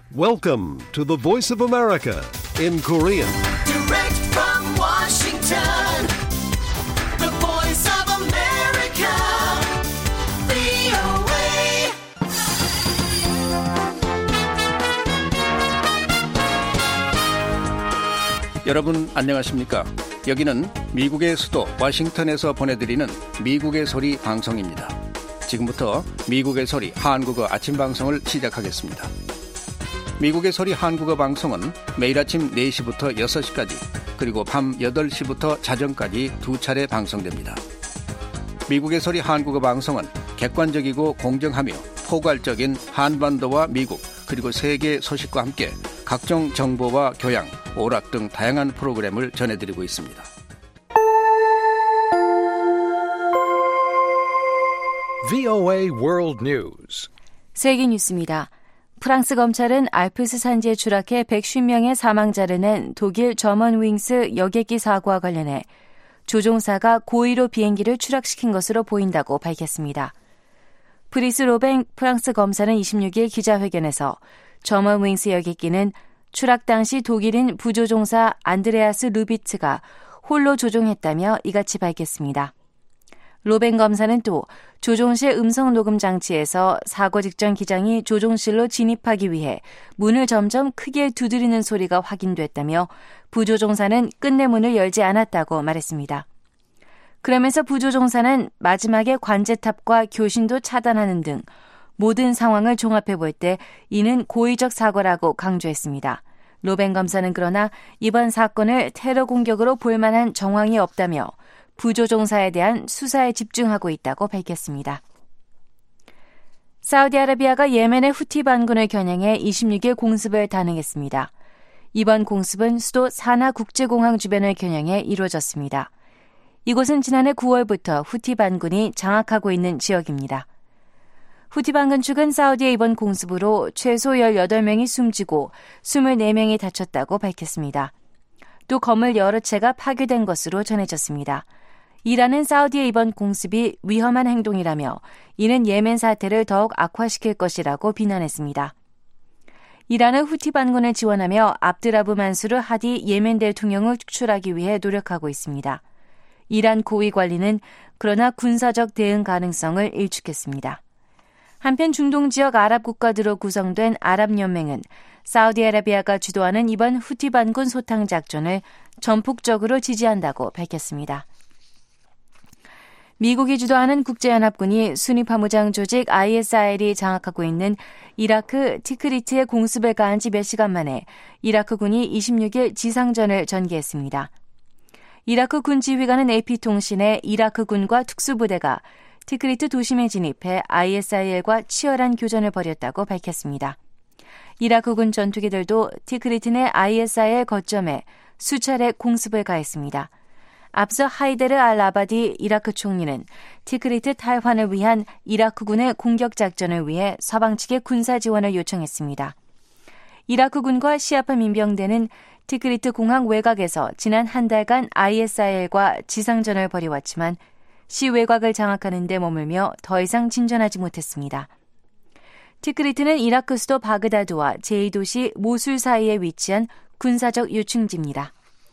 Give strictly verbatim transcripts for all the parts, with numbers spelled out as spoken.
Welcome to the Voice of America in Korean. Direct from Washington, the Voice of America, 브이오에이. 여러분 안녕하십니까? 여기는 미국의 수도 워싱턴에서 보내드리는 미국의 소리 방송입니다. 지금부터 미국의 소리 한국어 아침 방송을 시작하겠습니다. 미국의 소리 한국어 방송은 매일 아침 네 시부터 여섯 시까지 그리고 밤 여덟 시부터 자정까지 두 차례 방송됩니다. 미국의 소리 한국어 방송은 객관적이고 공정하며 포괄적인 한반도와 미국 그리고 세계 소식과 함께 각종 정보와 교양, 오락 등 다양한 프로그램을 전해드리고 있습니다. 브이오에이 World News. 세계 뉴스입니다. 프랑스 검찰은 알프스 산지에 추락해 백오십 명의 사망자를 낸 독일 저먼윙스 여객기 사고와 관련해 조종사가 고의로 비행기를 추락시킨 것으로 보인다고 밝혔습니다. 프리스 로뱅 프랑스 검사는 이십육 일 기자회견에서 저먼윙스 여객기는 추락 당시 독일인 부조종사 안드레아스 루비츠가 홀로 조종했다며 이같이 밝혔습니다. 로벤 검사는 또 조종실 음성 녹음 장치에서 사고 직전 기장이 조종실로 진입하기 위해 문을 점점 크게 두드리는 소리가 확인됐다며 부조종사는 끝내 문을 열지 않았다고 말했습니다. 그러면서 부조종사는 마지막에 관제탑과 교신도 차단하는 등 모든 상황을 종합해 볼 때 이는 고의적 사고라고 강조했습니다. 로벤 검사는 그러나 이번 사건을 테러 공격으로 볼 만한 정황이 없다며 부조종사에 대한 수사에 집중하고 있다고 밝혔습니다. 사우디아라비아가 예멘의 후티 반군을 겨냥해 이십육 일 공습을 단행했습니다. 이번 공습은 수도 사나 국제공항 주변을 겨냥해 이루어졌습니다. 이곳은 지난해 구월부터 후티 반군이 장악하고 있는 지역입니다. 후티 반군 측은 사우디의 이번 공습으로 최소 열여덟 명이 숨지고 이십사 명이 다쳤다고 밝혔습니다. 또 건물 여러 채가 파괴된 것으로 전해졌습니다. 이란은 사우디의 이번 공습이 위험한 행동이라며 이는 예멘 사태를 더욱 악화시킬 것이라고 비난했습니다. 이란은 후티 반군을 지원하며 압드라브 만수르 하디 예멘 대통령을 축출하기 위해 노력하고 있습니다. 이란 고위 관리는 그러나 군사적 대응 가능성을 일축했습니다. 한편 중동 지역 아랍 국가들로 구성된 아랍연맹은 사우디아라비아가 주도하는 이번 후티 반군 소탕 작전을 전폭적으로 지지한다고 밝혔습니다. 미국이 주도하는 국제연합군이 수니 파무장 조직 아이에스아이엘이 장악하고 있는 이라크 티크리트의 공습을 가한 지 몇 시간 만에 이라크군이 이십육 일 지상전을 전개했습니다. 이라크 군 지휘관은 에이피통신에 이라크군과 특수부대가 티크리트 도심에 진입해 아이에스아이엘과 치열한 교전을 벌였다고 밝혔습니다. 이라크군 전투기들도 티크리트 내 아이에스아이엘 거점에 수차례 공습을 가했습니다. 앞서 하이데르 알-아바디 이라크 총리는 티크리트 탈환을 위한 이라크군의 공격 작전을 위해 서방 측의 군사 지원을 요청했습니다. 이라크군과 시아파 민병대는 티크리트 공항 외곽에서 지난 한 달간 아이에스아이엘과 지상전을 벌여왔지만 시 외곽을 장악하는 데 머물며 더 이상 진전하지 못했습니다. 티크리트는 이라크 수도 바그다드와 제이 도시 모술 사이에 위치한 군사적 요충지입니다.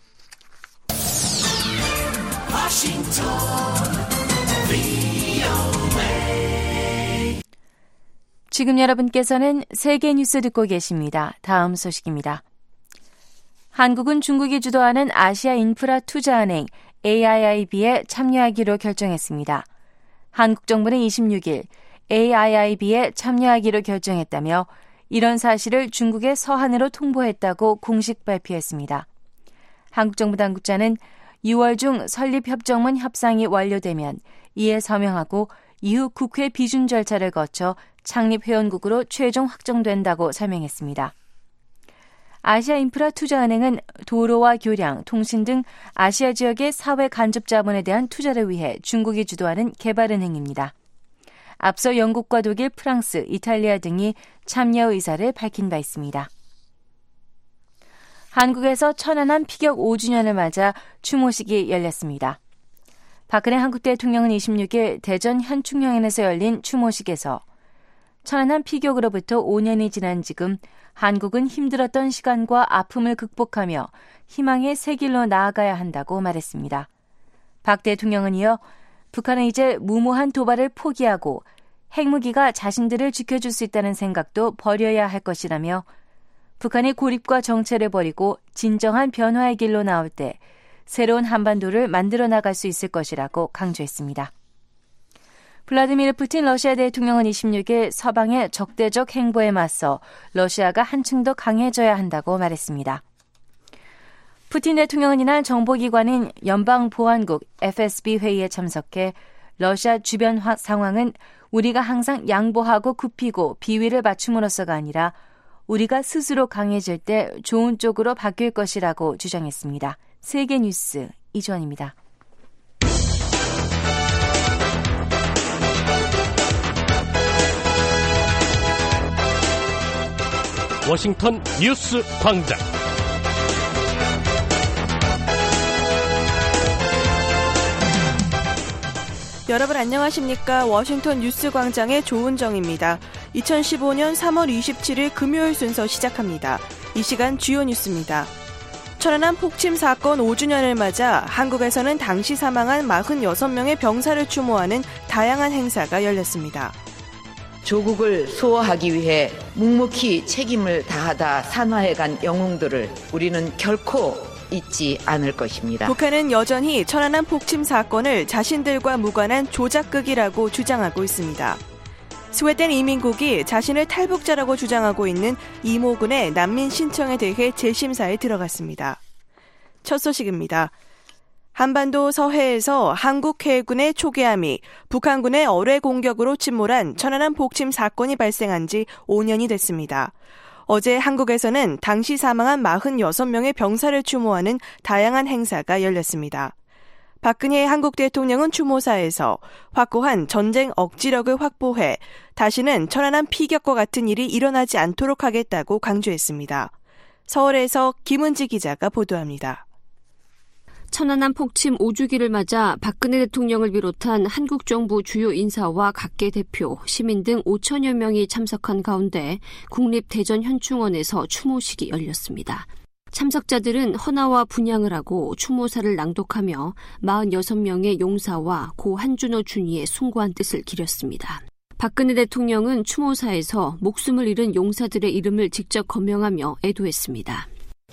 지금 여러분께서는 세계 뉴스 듣고 계십니다. 다음 소식입니다. 한국은 중국이 주도하는 아시아 인프라 투자은행 에이아이아이비에 참여하기로 결정했습니다. 한국 정부는 이십육 일 에이아이아이비에 참여하기로 결정했다며 이런 사실을 중국의 서한으로 통보했다고 공식 발표했습니다. 한국 정부 당국자는 유월 중 설립협정문 협상이 완료되면 이에 서명하고 이후 국회 비준 절차를 거쳐 창립회원국으로 최종 확정된다고 설명했습니다. 아시아 인프라 투자은행은 도로와 교량, 통신 등 아시아 지역의 사회 간접 자본에 대한 투자를 위해 중국이 주도하는 개발은행입니다. 앞서 영국과 독일, 프랑스, 이탈리아 등이 참여 의사를 밝힌 바 있습니다. 한국에서 천안함 피격 오 주년을 맞아 추모식이 열렸습니다. 박근혜 한국 대통령은 이십육 일 대전 현충영에서 열린 추모식에서 천안함 피격으로부터 오 년이 지난 지금 한국은 힘들었던 시간과 아픔을 극복하며 희망의 새 길로 나아가야 한다고 말했습니다. 박 대통령은 이어 북한은 이제 무모한 도발을 포기하고 핵무기가 자신들을 지켜줄 수 있다는 생각도 버려야 할 것이라며 북한이 고립과 정체를 버리고 진정한 변화의 길로 나올 때 새로운 한반도를 만들어 나갈 수 있을 것이라고 강조했습니다. 블라디미르 푸틴 러시아 대통령은 이십육 일 서방의 적대적 행보에 맞서 러시아가 한층 더 강해져야 한다고 말했습니다. 푸틴 대통령은 이날 정보기관인 연방보안국 에프에스비 회의에 참석해 러시아 주변 상황은 우리가 항상 양보하고 굽히고 비위를 맞춤으로써가 아니라 우리가 스스로 강해질 때 좋은 쪽으로 바뀔 것이라고 주장했습니다. 세계뉴스 이주원입니다. 워싱턴 뉴스 광장. 여러분 안녕하십니까? 워싱턴 뉴스 광장의 조은정입니다. 이천십오 년 삼월 이십칠일 금요일 순서 시작합니다. 이 시간 주요 뉴스입니다. 천안함 폭침 사건 오 주년을 맞아 한국에서는 당시 사망한 사십육 명의 병사를 추모하는 다양한 행사가 열렸습니다. 조국을 수호하기 위해 묵묵히 책임을 다하다 산화해간 영웅들을 우리는 결코 잊지 않을 것입니다. 북한은 여전히 천안함 폭침 사건을 자신들과 무관한 조작극이라고 주장하고 있습니다. 스웨덴 이민국이 자신을 탈북자라고 주장하고 있는 이모군의 난민 신청에 대해 재심사에 들어갔습니다. 첫 소식입니다. 한반도 서해에서 한국 해군의 초계함이 북한군의 어뢰 공격으로 침몰한 천안함 폭침 사건이 발생한 지 오 년이 됐습니다. 어제 한국에서는 당시 사망한 사십육 명의 병사를 추모하는 다양한 행사가 열렸습니다. 박근혜 한국 대통령은 추모사에서 확고한 전쟁 억지력을 확보해 다시는 천안함 피격과 같은 일이 일어나지 않도록 하겠다고 강조했습니다. 서울에서 김은지 기자가 보도합니다. 천안함 폭침 오 주기를 맞아 박근혜 대통령을 비롯한 한국 정부 주요 인사와 각계 대표, 시민 등 오천여 명이 참석한 가운데 국립대전현충원에서 추모식이 열렸습니다. 참석자들은 헌화와 분향을 하고 추모사를 낭독하며 사십육 명의 용사와 고 한준호 준이의 숭고한 뜻을 기렸습니다. 박근혜 대통령은 추모사에서 목숨을 잃은 용사들의 이름을 직접 거명하며 애도했습니다.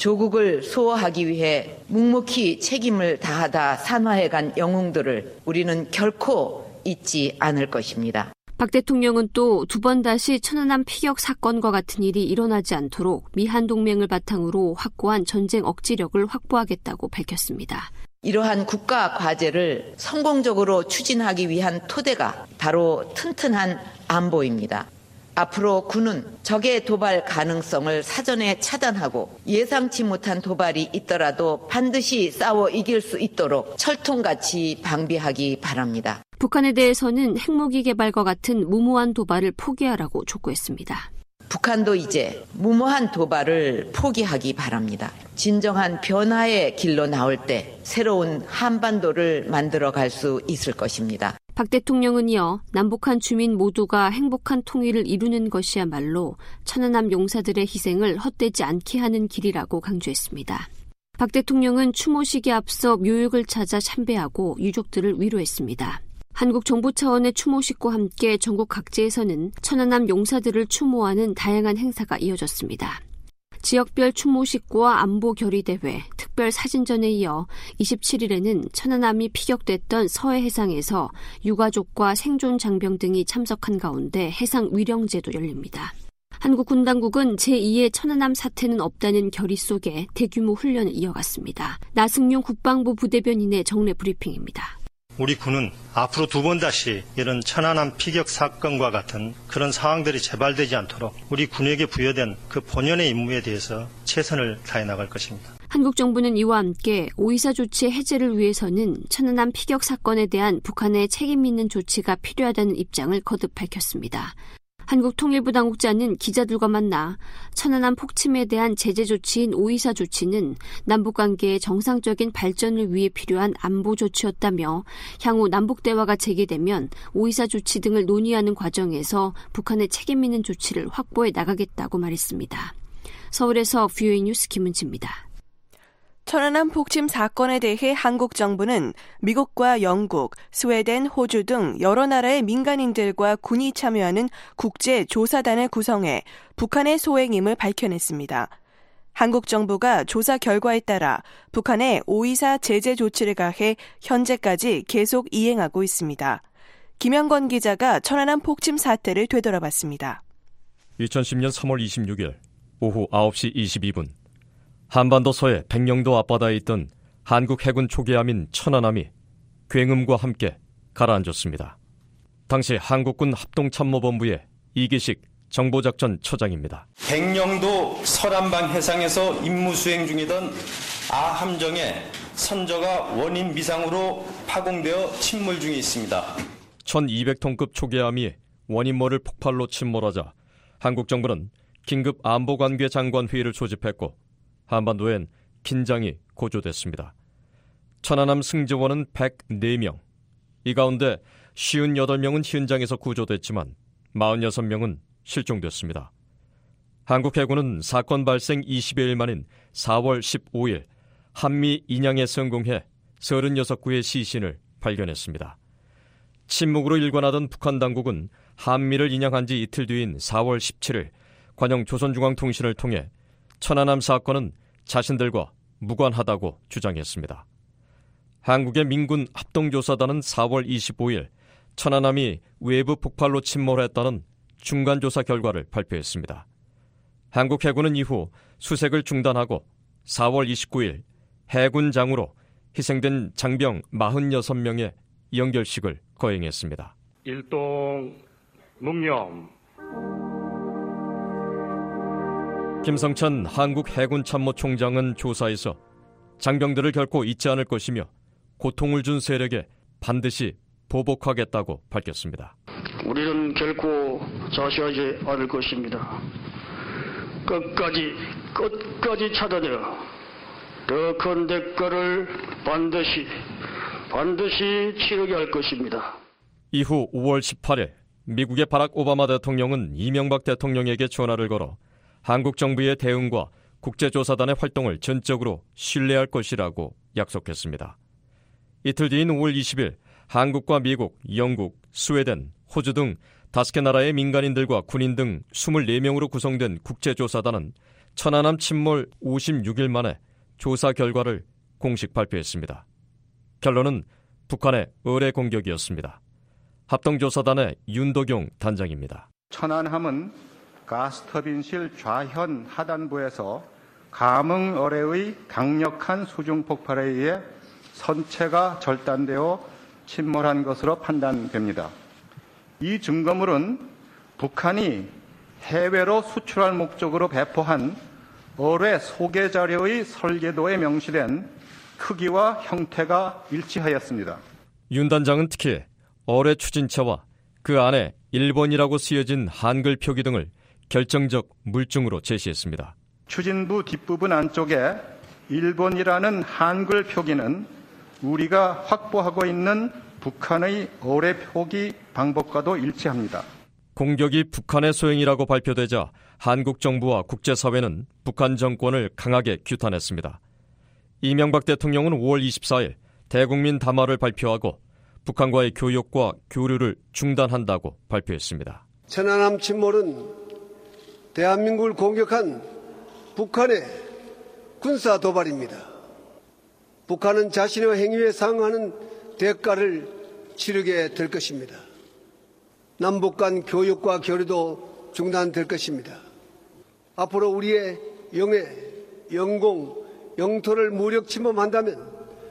조국을 수호하기 위해 묵묵히 책임을 다하다 산화해간 영웅들을 우리는 결코 잊지 않을 것입니다. 박 대통령은 또 두 번 다시 천안함 피격 사건과 같은 일이 일어나지 않도록 미한동맹을 바탕으로 확고한 전쟁 억지력을 확보하겠다고 밝혔습니다. 이러한 국가 과제를 성공적으로 추진하기 위한 토대가 바로 튼튼한 안보입니다. 앞으로 군은 적의 도발 가능성을 사전에 차단하고 예상치 못한 도발이 있더라도 반드시 싸워 이길 수 있도록 철통같이 방비하기 바랍니다. 북한에 대해서는 핵무기 개발과 같은 무모한 도발을 포기하라고 촉구했습니다. 북한도 이제 무모한 도발을 포기하기 바랍니다. 진정한 변화의 길로 나올 때 새로운 한반도를 만들어갈 수 있을 것입니다. 박 대통령은 이어 남북한 주민 모두가 행복한 통일을 이루는 것이야말로 천안함 용사들의 희생을 헛되지 않게 하는 길이라고 강조했습니다. 박 대통령은 추모식에 앞서 묘역을 찾아 참배하고 유족들을 위로했습니다. 한국 정부 차원의 추모식과 함께 전국 각지에서는 천안함 용사들을 추모하는 다양한 행사가 이어졌습니다. 지역별 추모식과 안보 결의대회, 특별 사진전에 이어 이십칠일에는 천안함이 피격됐던 서해 해상에서 유가족과 생존 장병 등이 참석한 가운데 해상 위령제도 열립니다. 한국 군 당국은 제이의 천안함 사태는 없다는 결의 속에 대규모 훈련을 이어갔습니다. 나승용 국방부 부대변인의 정례 브리핑입니다. 우리 군은 앞으로 두 번 다시 이런 천안함 피격 사건과 같은 그런 상황들이 재발되지 않도록 우리 군에게 부여된 그 본연의 임무에 대해서 최선을 다해 나갈 것입니다. 한국 정부는 이와 함께 오이사 조치 해제를 위해서는 천안함 피격 사건에 대한 북한의 책임 있는 조치가 필요하다는 입장을 거듭 밝혔습니다. 한국통일부 당국자는 기자들과 만나 천안함 폭침에 대한 제재 조치인 오이사 조치는 남북관계의 정상적인 발전을 위해 필요한 안보 조치였다며 향후 남북대화가 재개되면 오이사 조치 등을 논의하는 과정에서 북한의 책임 있는 조치를 확보해 나가겠다고 말했습니다. 서울에서 브이오에이 뉴스 김은지입니다. 천안함 폭침 사건에 대해 한국 정부는 미국과 영국, 스웨덴, 호주 등 여러 나라의 민간인들과 군이 참여하는 국제조사단을 구성해 북한의 소행임을 밝혀냈습니다. 한국 정부가 조사 결과에 따라 북한에 오이사 제재 조치를 가해 현재까지 계속 이행하고 있습니다. 김영건 기자가 천안함 폭침 사태를 되돌아봤습니다. 이천십년 삼월 이십육일 오후 아홉 시 이십이 분 한반도 서해 백령도 앞바다에 있던 한국 해군 초계함인 천안함이 굉음과 함께 가라앉았습니다. 당시 한국군 합동참모본부의 이기식 정보작전 처장입니다. 백령도 서남방 해상에서 임무 수행 중이던 아함정의 선저가 원인 미상으로 파공되어 침몰 중에 있습니다. 천이백 톤급 초계함이 원인모를 폭발로 침몰하자 한국 정부는 긴급 안보관계 장관 회의를 소집했고 한반도엔 긴장이 고조됐습니다. 천안함 승조원은 백사 명, 이 가운데 오십팔 명은 현장에서 구조됐지만 사십육 명은 실종됐습니다. 한국 해군은 사건 발생 이십여일 만인 사월 십오일 한미 인양에 성공해 서른여섯 구의 시신을 발견했습니다. 침묵으로 일관하던 북한 당국은 한미를 인양한 지 이틀 뒤인 사월 십칠일 관영 조선중앙통신을 통해 천안함 사건은 자신들과 무관하다고 주장했습니다. 한국의 민군 합동조사단은 사월 이십오일 천안함이 외부 폭발로 침몰했다는 중간조사 결과를 발표했습니다. 한국 해군은 이후 수색을 중단하고 사월 이십구일 해군장으로 희생된 장병 사십육 명의 영결식을 거행했습니다. 일동 묵념. 김성찬 한국해군참모총장은 조사에서 장병들을 결코 잊지 않을 것이며 고통을 준 세력에 반드시 보복하겠다고 밝혔습니다. 우리는 결코 자시하지 않을 것입니다. 끝까지 끝까지 찾아내어 더 큰 대가를 반드시 반드시 치르게 할 것입니다. 이후 오월 십팔일 미국의 바락 오바마 대통령은 이명박 대통령에게 전화를 걸어 한국 정부의 대응과 국제조사단의 활동을 전적으로 신뢰할 것이라고 약속했습니다. 이틀 뒤인 오월 이십일 한국과 미국, 영국, 스웨덴, 호주 등 다섯 개 나라의 민간인들과 군인 등 이십사 명으로 구성된 국제조사단은 천안함 침몰 오십육일 만에 조사 결과를 공식 발표했습니다. 결론은 북한의 의뢰 공격이었습니다. 합동조사단의 윤도경 단장입니다. 천안함은 가스터빈실 좌현 하단부에서 감응 어뢰의 강력한 수중 폭발에 의해 선체가 절단되어 침몰한 것으로 판단됩니다. 이 증거물은 북한이 해외로 수출할 목적으로 배포한 어뢰 소개 자료의 설계도에 명시된 크기와 형태가 일치하였습니다. 윤 단장은 특히 어뢰 추진체와 그 안에 일본이라고 쓰여진 한글 표기 등을 결정적 물증으로 제시했습니다. 추진부 뒷부분 안쪽에 일본이라는 한글 표기는 우리가 확보하고 있는 북한의 어뢰 표기 방법과도 일치합니다. 공격이 북한의 소행이라고 발표되자 한국 정부와 국제사회는 북한 정권을 강하게 규탄했습니다. 이명박 대통령은 오월 이십사일 대국민 담화를 발표하고 북한과의 교역과 교류를 중단한다고 발표했습니다. 천안함 침몰은 대한민국을 공격한 북한의 군사 도발입니다. 북한은 자신의 행위에 상응하는 대가를 치르게 될 것입니다. 남북 간 교역과 교류도 중단될 것입니다. 앞으로 우리의 영해, 영공, 영토를 무력 침범한다면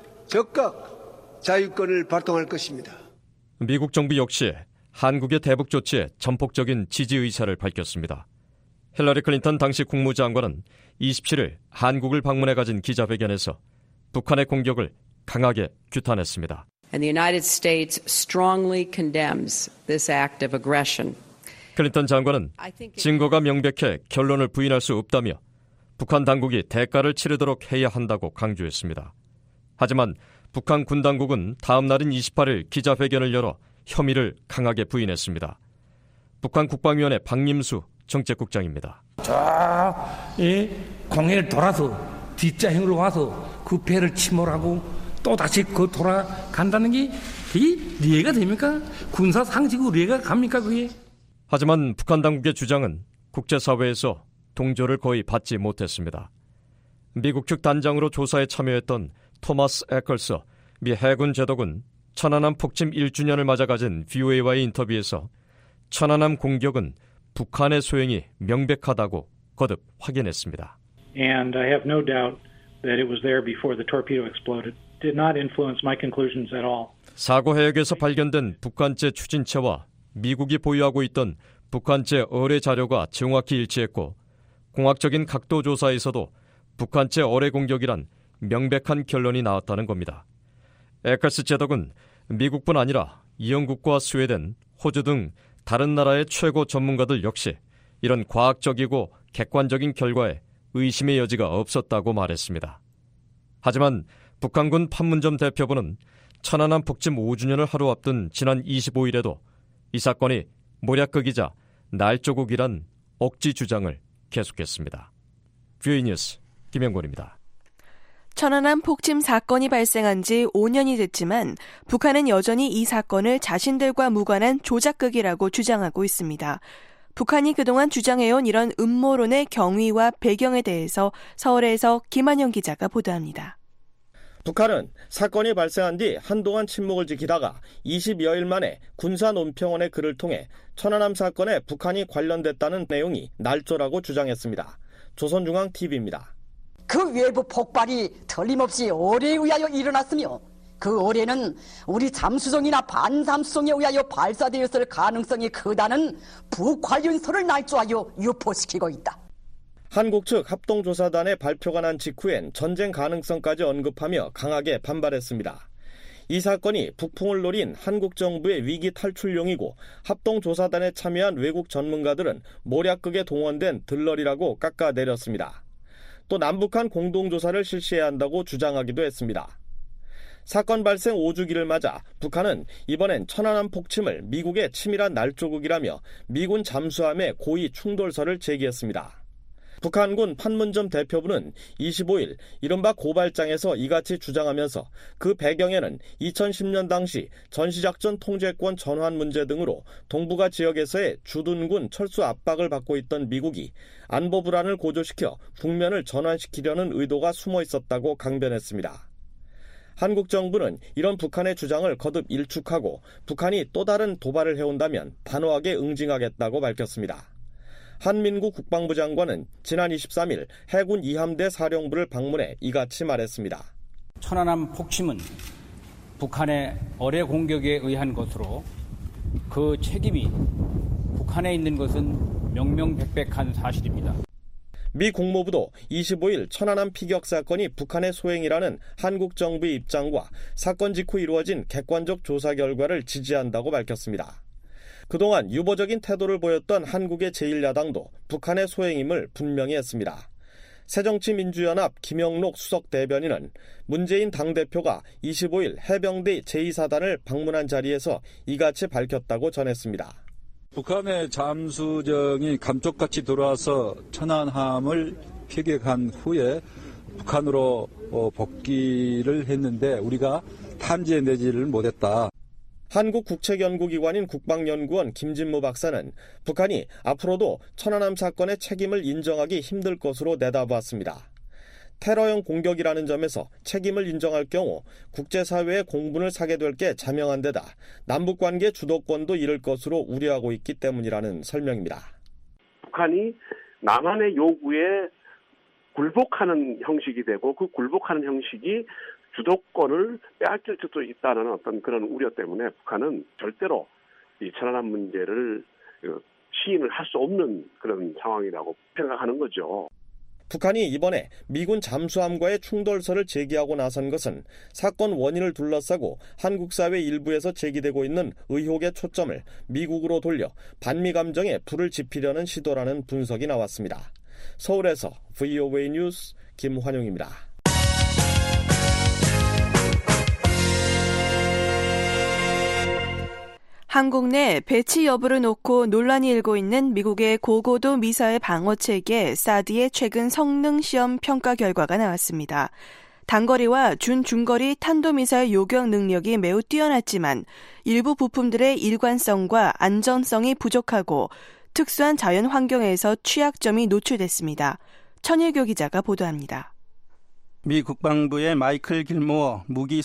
즉각 자유권을 발동할 것입니다. 미국 정부 역시 한국의 대북 조치에 전폭적인 지지 의사를 밝혔습니다. 힐러리 클린턴 당시 국무장관은 이십칠일 한국을 방문해 가진 기자회견에서 북한의 공격을 강하게 규탄했습니다. And the United States strongly condemns this act of aggression. 클린턴 장관은 증거가 명백해 결론을 부인할 수 없다며 북한 당국이 대가를 치르도록 해야 한다고 강조했습니다. 하지만 북한 군 당국은 다음 날인 이십팔 일 기자회견을 열어 혐의를 강하게 부인했습니다. 북한 국방위원회 박님수 정책국장입니다. 저이 공해를 돌아서 뒷자행으로 와서 그 배를 침몰하고 또 다시 그 돌아간다는 게 그게 이해가 됩니까? 군사 상식으로 이해가 갑니까 그게? 하지만 북한 당국의 주장은 국제사회에서 동조를 거의 받지 못했습니다. 미국 측 단장으로 조사에 참여했던 토마스 에컬스 미 해군 제독은 천안함 폭침 일 주년을 맞아 가진 브이오에이와의 인터뷰에서 천안함 공격은 북한의 소행이 명백하다고 거듭 확인했습니다. And I have no doubt that it was there before the torpedo exploded. Did not influence my conclusions at all. 사고 해역에서 발견된 북한제 추진체와 미국이 보유하고 있던 북한제 어뢰 자료가 정확히 일치했고 공학적인 각도 조사에서도 북한제 어뢰 공격이란 명백한 결론이 나왔다는 겁니다. 에컬스 제독은 미국뿐 아니라 영국과 스웨덴, 호주 등 다른 나라의 최고 전문가들 역시 이런 과학적이고 객관적인 결과에 의심의 여지가 없었다고 말했습니다. 하지만 북한군 판문점 대표부는 천안함 폭침 오 주년을 하루 앞둔 지난 이십오 일에도 이 사건이 모략극이자 날조국이란 억지 주장을 계속했습니다. 뷰이 뉴스 김영곤입니다. 천안함 폭침 사건이 발생한 지 오 년이 됐지만 북한은 여전히 이 사건을 자신들과 무관한 조작극이라고 주장하고 있습니다. 북한이 그동안 주장해온 이런 음모론의 경위와 배경에 대해서 서울에서 김한영 기자가 보도합니다. 북한은 사건이 발생한 뒤 한동안 침묵을 지키다가 이십여일 만에 군사논평원의 글을 통해 천안함 사건에 북한이 관련됐다는 내용이 날조라고 주장했습니다. 조선중앙티비입니다. 그 외부 폭발이 틀림없이 어뢰에 의하여 일어났으며 그 어뢰는 우리 잠수정이나 반잠수정에 의하여 발사되었을 가능성이 크다는 북관련설을 날조하여 유포시키고 있다. 한국 측 합동조사단의 발표가 난 직후엔 전쟁 가능성까지 언급하며 강하게 반발했습니다. 이 사건이 북풍을 노린 한국 정부의 위기 탈출용이고 합동조사단에 참여한 외국 전문가들은 모략극에 동원된 들러리라고 깎아내렸습니다. 또 남북한 공동조사를 실시해야 한다고 주장하기도 했습니다. 사건 발생 오 주기를 맞아 북한은 이번엔 천안함 폭침을 미국의 치밀한 날조극이라며 미군 잠수함의 고의 충돌설을 제기했습니다. 북한군 판문점 대표부는 이십오일 이른바 고발장에서 이같이 주장하면서 그 배경에는 이천십 년 당시 전시작전 통제권 전환 문제 등으로 동북아 지역에서의 주둔군 철수 압박을 받고 있던 미국이 안보 불안을 고조시켜 국면을 전환시키려는 의도가 숨어 있었다고 강변했습니다. 한국 정부는 이런 북한의 주장을 거듭 일축하고 북한이 또 다른 도발을 해온다면 단호하게 응징하겠다고 밝혔습니다. 한민구 국방부 장관은 지난 이십삼 일 해군 이 함대 사령부를 방문해 이같이 말했습니다. 천안함 폭침은 북한의 어뢰 공격에 의한 것으로 그 책임이 북한에 있는 것은 명명백백한 사실입니다. 미 국무부도 이십오일 천안함 피격 사건이 북한의 소행이라는 한국 정부의 입장과 사건 직후 이루어진 객관적 조사 결과를 지지한다고 밝혔습니다. 그동안 유보적인 태도를 보였던 한국의 제일 야당도 북한의 소행임을 분명히 했습니다. 새정치민주연합 김영록 수석 대변인은 문재인 당대표가 이십오일 해병대 제이 사단을 방문한 자리에서 이같이 밝혔다고 전했습니다. 북한의 잠수정이 감쪽같이 들어와서 천안함을 피격한 후에 북한으로 복귀를 했는데 우리가 탐지해내지를 못했다. 한국국책연구기관인 국방연구원 김진무 박사는 북한이 앞으로도 천안함 사건의 책임을 인정하기 힘들 것으로 내다보았습니다. 테러형 공격이라는 점에서 책임을 인정할 경우 국제사회의 공분을 사게 될 게 자명한 데다 남북관계 주도권도 잃을 것으로 우려하고 있기 때문이라는 설명입니다. 북한이 남한의 요구에 굴복하는 형식이 되고 그 굴복하는 형식이 주도권을 빼앗길 수도 있다는 어떤 그런 우려 때문에 북한은 절대로 이 천안함 문제를 시인을 할 수 없는 그런 상황이라고 생각하는 거죠. 북한이 이번에 미군 잠수함과의 충돌설을 제기하고 나선 것은 사건 원인을 둘러싸고 한국 사회 일부에서 제기되고 있는 의혹의 초점을 미국으로 돌려 반미 감정에 불을 지피려는 시도라는 분석이 나왔습니다. 서울에서 브이오에이 뉴스 김환용입니다. 한국 내 배치 여부를 놓고 논란이 일고 있는 미국의 고고도 미사일 방어체계 사드의 최근 성능 시험 평가 결과가 나왔습니다. 단거리와 준중거리 탄도미사일 요격 능력이 매우 뛰어났지만 일부 부품들의 일관성과 안전성이 부족하고 특수한 자연 환경에서 취약점이 노출됐습니다. 천일교 기자가 보도합니다. 미 국방부의 마이클 길모어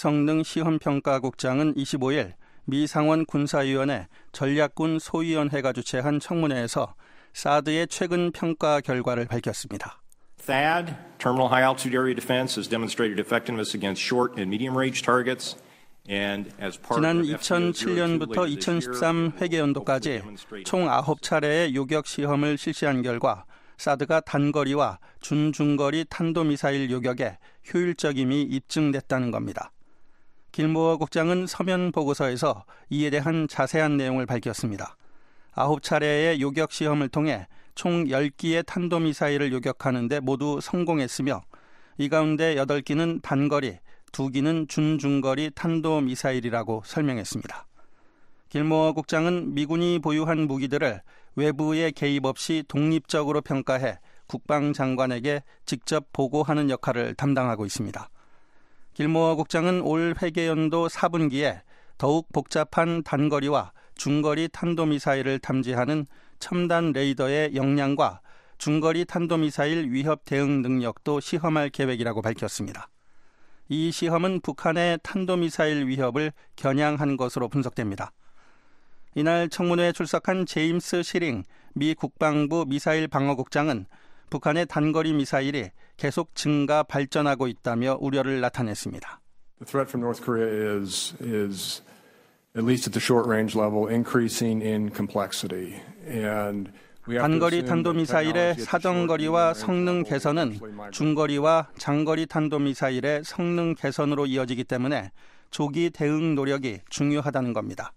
무기성능시험평가국장은 이십오일 미 상원 군사위원회 전략군 소위원회가 주최한 청문회에서 사드의 최근 평가 결과를 밝혔습니다. T H A D, Terminal High Altitude Area Defense, has demonstrated effectiveness against short and medium range targets. And as part 지난 of 이천칠년부터 이천십삼 회계연도까지 총 아홉 차례의 요격 시험을 실시한 결과 사드가 단거리와 준중거리 탄도미사일 요격에 효율적임이 입증됐다는 겁니다. 길모어 국장은 서면 보고서에서 이에 대한 자세한 내용을 밝혔습니다. 아홉 차례의 요격 시험을 통해 총 열 기의 탄도미사일을 요격하는 데 모두 성공했으며 이 가운데 여덟 기는 단거리, 두 기는 준중거리 탄도미사일이라고 설명했습니다. 길모어 국장은 미군이 보유한 무기들을 외부의 개입 없이 독립적으로 평가해 국방장관에게 직접 보고하는 역할을 담당하고 있습니다. 길모어 국장은 올 회계연도 사 분기에 더욱 복잡한 단거리와 중거리 탄도미사일을 탐지하는 첨단 레이더의 역량과 중거리 탄도미사일 위협 대응 능력도 시험할 계획이라고 밝혔습니다. 이 시험은 북한의 탄도미사일 위협을 겨냥한 것으로 분석됩니다. 이날 청문회에 출석한 제임스 시링 미 국방부 미사일 방어국장은 북한의 단거리 미사일이 계속 증가 발전하고 있다며 우려를 나타냈습니다. The threat from North Korea is is at least at the short range level increasing in complexity and 단거리 탄도미사일의 사정거리와 성능 개선은 중거리와 장거리 탄도미사일의 성능 개선으로 이어지기 때문에 조기 대응 노력이 중요하다는 겁니다.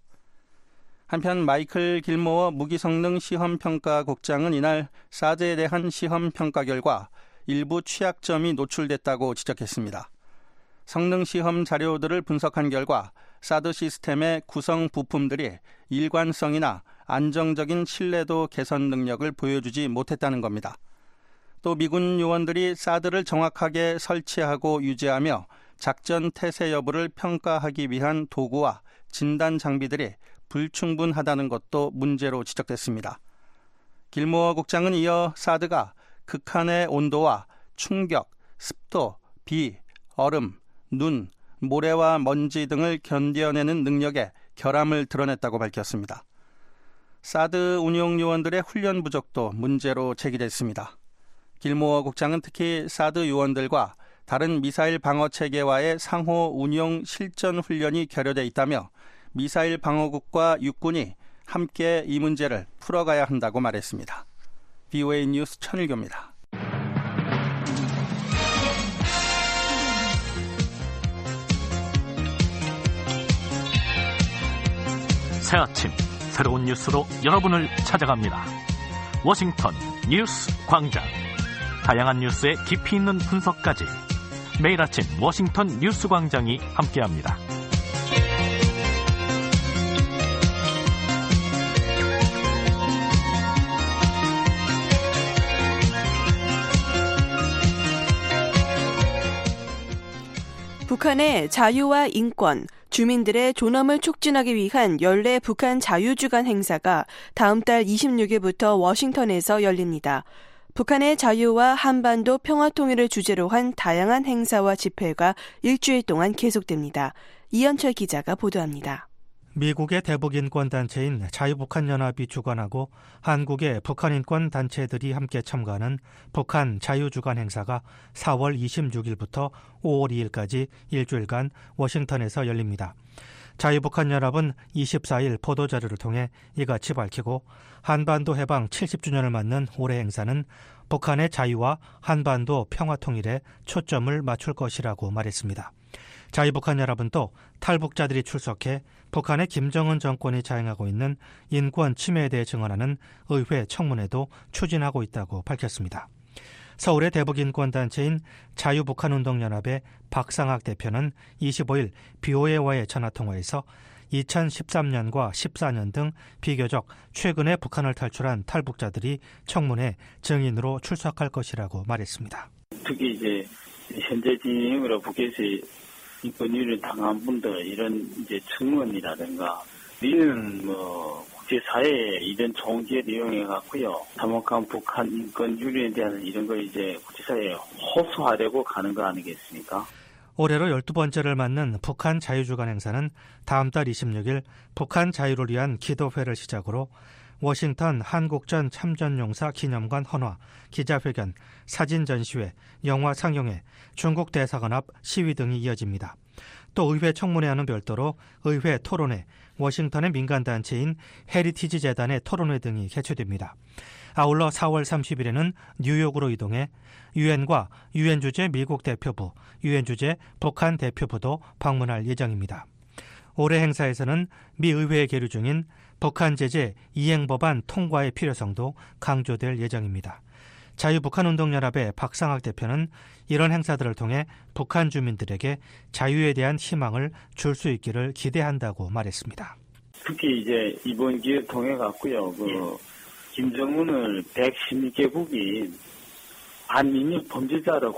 한편 마이클 길모어 무기성능 시험평가국장은 이날 사드에 대한 시험평가 결과 일부 취약점이 노출됐다고 지적했습니다. 성능 시험 자료들을 분석한 결과 사드 시스템의 구성 부품들이 일관성이나 안정적인 신뢰도 개선 능력을 보여주지 못했다는 겁니다. 또 미군 요원들이 사드를 정확하게 설치하고 유지하며 작전 태세 여부를 평가하기 위한 도구와 진단 장비들이 불충분하다는 것도 문제로 지적됐습니다. 길모어 국장은 이어 사드가 극한의 온도와 충격, 습도, 비, 얼음, 눈, 모래와 먼지 등을 견뎌내는 능력에 결함을 드러냈다고 밝혔습니다. 사드 운용 요원들의 훈련 부족도 문제로 제기됐습니다. 길모어 국장은 특히 사드 요원들과 다른 미사일 방어 체계와의 상호 운용 실전 훈련이 결여돼 있다며 미사일 방어국과 육군이 함께 이 문제를 풀어가야 한다고 말했습니다. 브이오에이 뉴스 천일교입니다. 새 아침 새로운 뉴스로 여러분을 찾아갑니다. 워싱턴 뉴스 광장. 다양한 뉴스의 깊이 있는 분석까지 매일 아침 워싱턴 뉴스 광장이 함께합니다. 북한의 자유와 인권, 주민들의 존엄을 촉진하기 위한 연례 북한 자유주간 행사가 다음 달 이십육일부터 워싱턴에서 열립니다. 북한의 자유와 한반도 평화통일을 주제로 한 다양한 행사와 집회가 일주일 동안 계속됩니다. 이현철 기자가 보도합니다. 미국의 대북인권단체인 자유북한연합이 주관하고 한국의 북한인권단체들이 함께 참가하는 북한 자유주간 행사가 사월 이십육일부터 오월 이일까지 일주일간 워싱턴에서 열립니다. 자유북한연합은 이십사일 보도자료를 통해 이같이 밝히고 한반도 해방 칠십 주년을 맞는 올해 행사는 북한의 자유와 한반도 평화 통일에 초점을 맞출 것이라고 말했습니다. 자유북한연합은 또 탈북자들이 출석해 북한의 김정은 정권이 자행하고 있는 인권 침해에 대해 증언하는 의회 청문회도 추진하고 있다고 밝혔습니다. 서울의 대북인권단체인 자유북한운동연합의 박상학 대표는 이십오일 비오에이와의 전화통화에서 이천십삼 년과 십사 년 등 비교적 최근에 북한을 탈출한 탈북자들이 청문회 증인으로 출석할 것이라고 말했습니다. 특히 이제 현재 진행으로 북에서 인권유를 당한 분들 이런 이제 증언이라든가 우리는 뭐 국제사회에 이런 좋은 기회를 이용해 갖고요 참혹한 북한 인권유린에 대한 이런 걸 이제 국제사회에 호소하려고 가는 거 아니겠습니까? 올해로 열두 번째를 맞는 북한 자유주간 행사는 다음 달 이십육일 북한 자유를 위한 기도회를 시작으로 워싱턴 한국전 참전용사 기념관 헌화, 기자회견, 사진 전시회, 영화 상영회, 중국 대사관 앞 시위 등이 이어집니다. 또 의회 청문회와는 별도로 의회 토론회, 워싱턴의 민간단체인 헤리티지 재단의 토론회 등이 개최됩니다. 아울러 사월 삼십일에는 뉴욕으로 이동해 유엔과 유엔 주재 미국 대표부, 유엔 주재 북한 대표부도 방문할 예정입니다. 올해 행사에서는 미 의회에 계류 중인 북한 제재 이행 법안 통과의 필요성도 강조될 예정입니다. 자유북한운동연합의 박상학 대표는 이런 행사들을 통해 북한 주민들에게 자유에 대한 희망을 줄 수 있기를 기대한다고 말했습니다. 특히 이제 이번 기회 통해 갖고요, 그 김정은을 백십육 개국이 반민족 범죄자로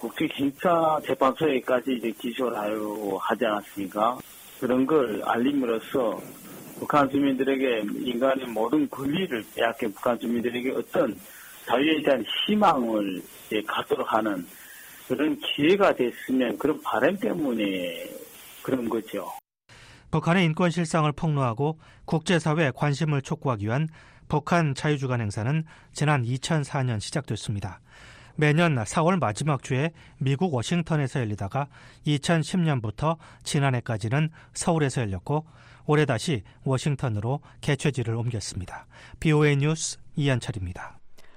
국제행사재판소에까지 이제 기소를 하려고 하지 않았습니까? 그런 걸 알림으로써 북한 주민들에게 인간의 모든 권리를 빼앗긴 북한 주민들에게 어떤 자유에 대한 희망을 갖도록 하는 그런 기회가 됐으면 그런 바람 때문에 그런 거죠. 북한의 인권 실상을 폭로하고 국제사회에 관심을 촉구하기 위한 북한 자유주간 행사는 지난 이천사 년 시작됐습니다. 매년 사월 마지막 주에 미국 워싱턴에서 열리다가 이천십 년부터 지난해까지는 서울에서 열렸고 올해 다시 워싱턴으로 개최지를 옮겼습니다. 비오에이 뉴스 이한철입니다.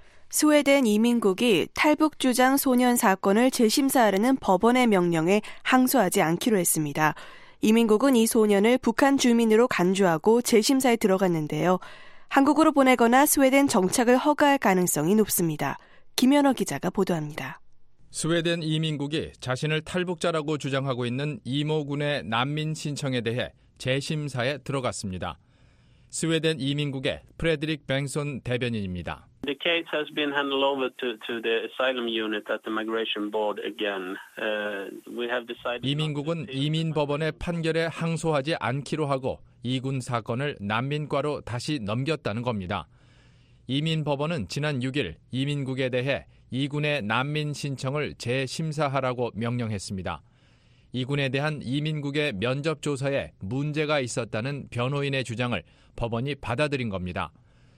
스웨덴 이민국이 탈북 주장 소년 사건을 재심사하려는 법원의 명령에 항소하지 않기로 했습니다. 이민국은 이 소년을 북한 주민으로 간주하고 재심사에 들어갔는데요. 한국으로 보내거나 스웨덴 정착을 허가할 가능성이 높습니다. 김현호 기자가 보도합니다. 스웨덴 이민국이 자신을 탈북자라고 주장하고 있는 이모군의 난민 신청에 대해 재심사에 들어갔습니다. 스웨덴 이민국의 프레드릭 뱅손 대변인입니다. The case has been handed over to, to the asylum unit at the migration board again. Uh, we have decided. 이민국은 이민법원의 판결에 항소하지 않기로 하고 이군 사건을 난민과로 다시 넘겼다는 겁니다. 이민법원은 지난 육일 이민국에 대해 이군의 난민 신청을 재심사하라고 명령했습니다. 이군에 대한 이민국의 면접 조사에 문제가 있었다는 변호인의 주장을 법원이 받아들인 겁니다.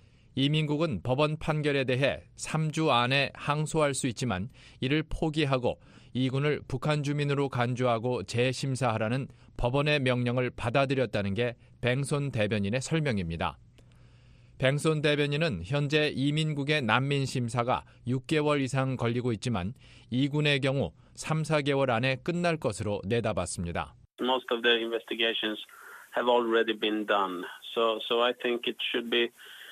이민국은 법원 판결에 대해 삼 주 안에 항소할 수 있지만 이를 포기하고 이군을 북한 주민으로 간주하고 재심사하라는 법원의 명령을 받아들였다는 게 뱅손 대변인의 설명입니다. 뱅손 대변인은 현재 이민국의 난민 심사가 육 개월 이상 걸리고 있지만 이군의 경우 삼, 사 개월 안에 끝날 것으로 내다봤습니다. Most of the investigations have already been done. So, so I think it should be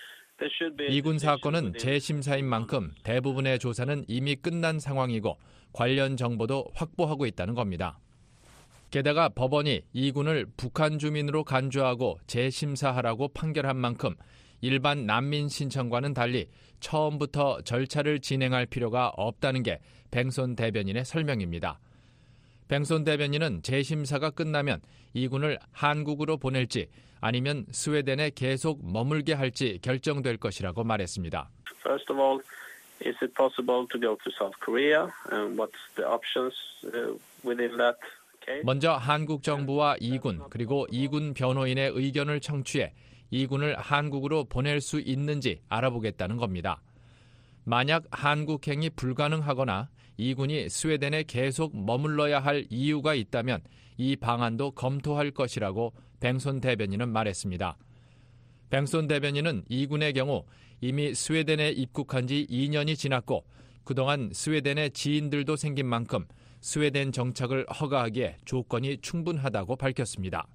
이군 사건은 재심사인 만큼 대부분의 조사는 이미 끝난 상황이고 관련 정보도 확보하고 있다는 겁니다. 게다가 법원이 이군을 북한 주민으로 간주하고 재심사하라고 판결한 만큼 일반 난민 신청과는 달리 처음부터 절차를 진행할 필요가 없다는 게 뱅손 대변인의 설명입니다. 뱅손 대변인은 재심사가 끝나면 이군을 한국으로 보낼지 아니면 스웨덴에 계속 머물게 할지 결정될 것이라고 말했습니다. First of all, is it possible to go to South Korea? And what's the options within that case? 먼저 한국 정부와 이군 그리고 이군 변호인의 의견을 청취해 이군을 한국으로 보낼 수 있는지 알아보겠다는 겁니다. 만약 한국행이 불가능하거나 이군이 스웨덴에 계속 머물러야 할 이유가 있다면 이 방안도 검토할 것이라고 뱅손 대변인은 말했습니다. 뱅손 대변인은 이군의 경우 이미 스웨덴에 입국한 지 이 년이 지났고 그동안 스웨덴의 지인들도 생긴 만큼 스웨덴 정착을 허가하기에 조건이 충분하다고 밝혔습니다.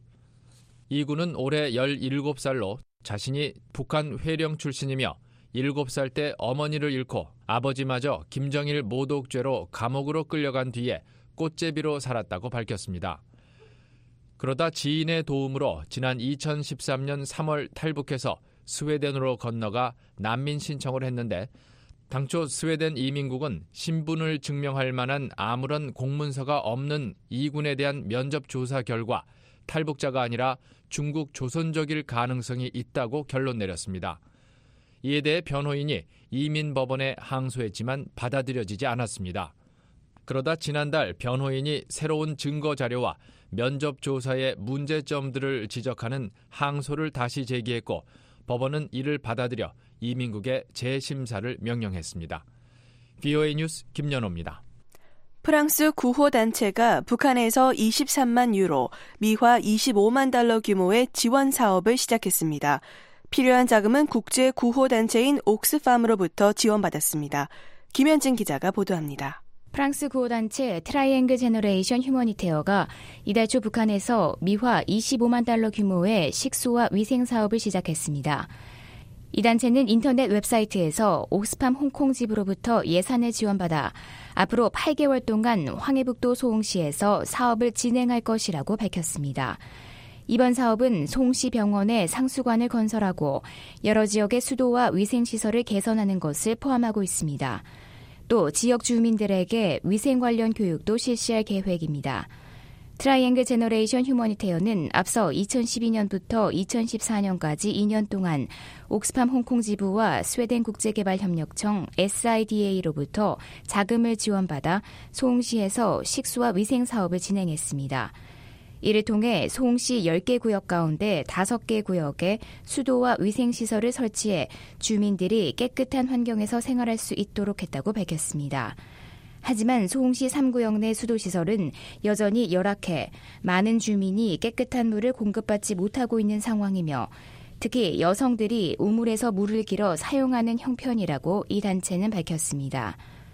이 군은 올해 열일곱 살로 자신이 북한 회령 출신이며 일곱 살 때 어머니를 잃고 아버지마저 김정일 모독죄로 감옥으로 끌려간 뒤에 꽃제비로 살았다고 밝혔습니다. 그러다 지인의 도움으로 지난 이천십삼 년 삼월 탈북해서 스웨덴으로 건너가 난민 신청을 했는데 당초 스웨덴 이민국은 신분을 증명할 만한 아무런 공문서가 없는 이 군에 대한 면접 조사 결과 탈북자가 아니라 중국 조선족일 가능성이 있다고 결론 내렸습니다. 이에 대해 변호인이 이민법원에 항소했지만 받아들여지지 않았습니다. 그러다 지난달 변호인이 새로운 증거 자료와 면접 조사의 문제점들을 지적하는 항소를 다시 제기했고 법원은 이를 받아들여 이민국의 재심사를 명령했습니다. 브이오에이 뉴스 김연호입니다. 프랑스 구호단체가 북한에서 이십삼만 유로, 미화 이십오만 달러 규모의 지원 사업을 시작했습니다. 필요한 자금은 국제 구호단체인 옥스팜으로부터 지원받았습니다. 김현진 기자가 보도합니다. 프랑스 구호단체 트라이앵글 제너레이션 휴머니테어가 이달 초 북한에서 미화 이십오만 달러 규모의 식수와 위생 사업을 시작했습니다. 이 단체는 인터넷 웹사이트에서 옥스팜 홍콩 지부로부터 예산을 지원받아 앞으로 팔 개월 동안 황해북도 소홍시에서 사업을 진행할 것이라고 밝혔습니다. 이번 사업은 소홍시 병원에 상수관을 건설하고 여러 지역의 수도와 위생시설을 개선하는 것을 포함하고 있습니다. 또 지역 주민들에게 위생 관련 교육도 실시할 계획입니다. 트라이앵글 제너레이션 휴머니테어는 앞서 이천십이 년부터 이천십사 년까지 이 년 동안 옥스팜 홍콩 지부와 스웨덴 국제개발협력청 에스아이디에이로부터 자금을 지원받아 소홍시에서 식수와 위생 사업을 진행했습니다. 이를 통해 소홍시 열 개 구역 가운데 다섯 개 구역에 수도와 위생시설을 설치해 주민들이 깨끗한 환경에서 생활할 수 있도록 했다고 밝혔습니다. 하지만 소홍시 삼 구역 내 수도시설은 여전히 열악해 많은 주민이 깨끗한 물을 공급받지 못하고 있는 상황이며 특히 여성들이 우물에서 물을 길어 사용하는 형편이라고 이 단체는 밝혔습니다.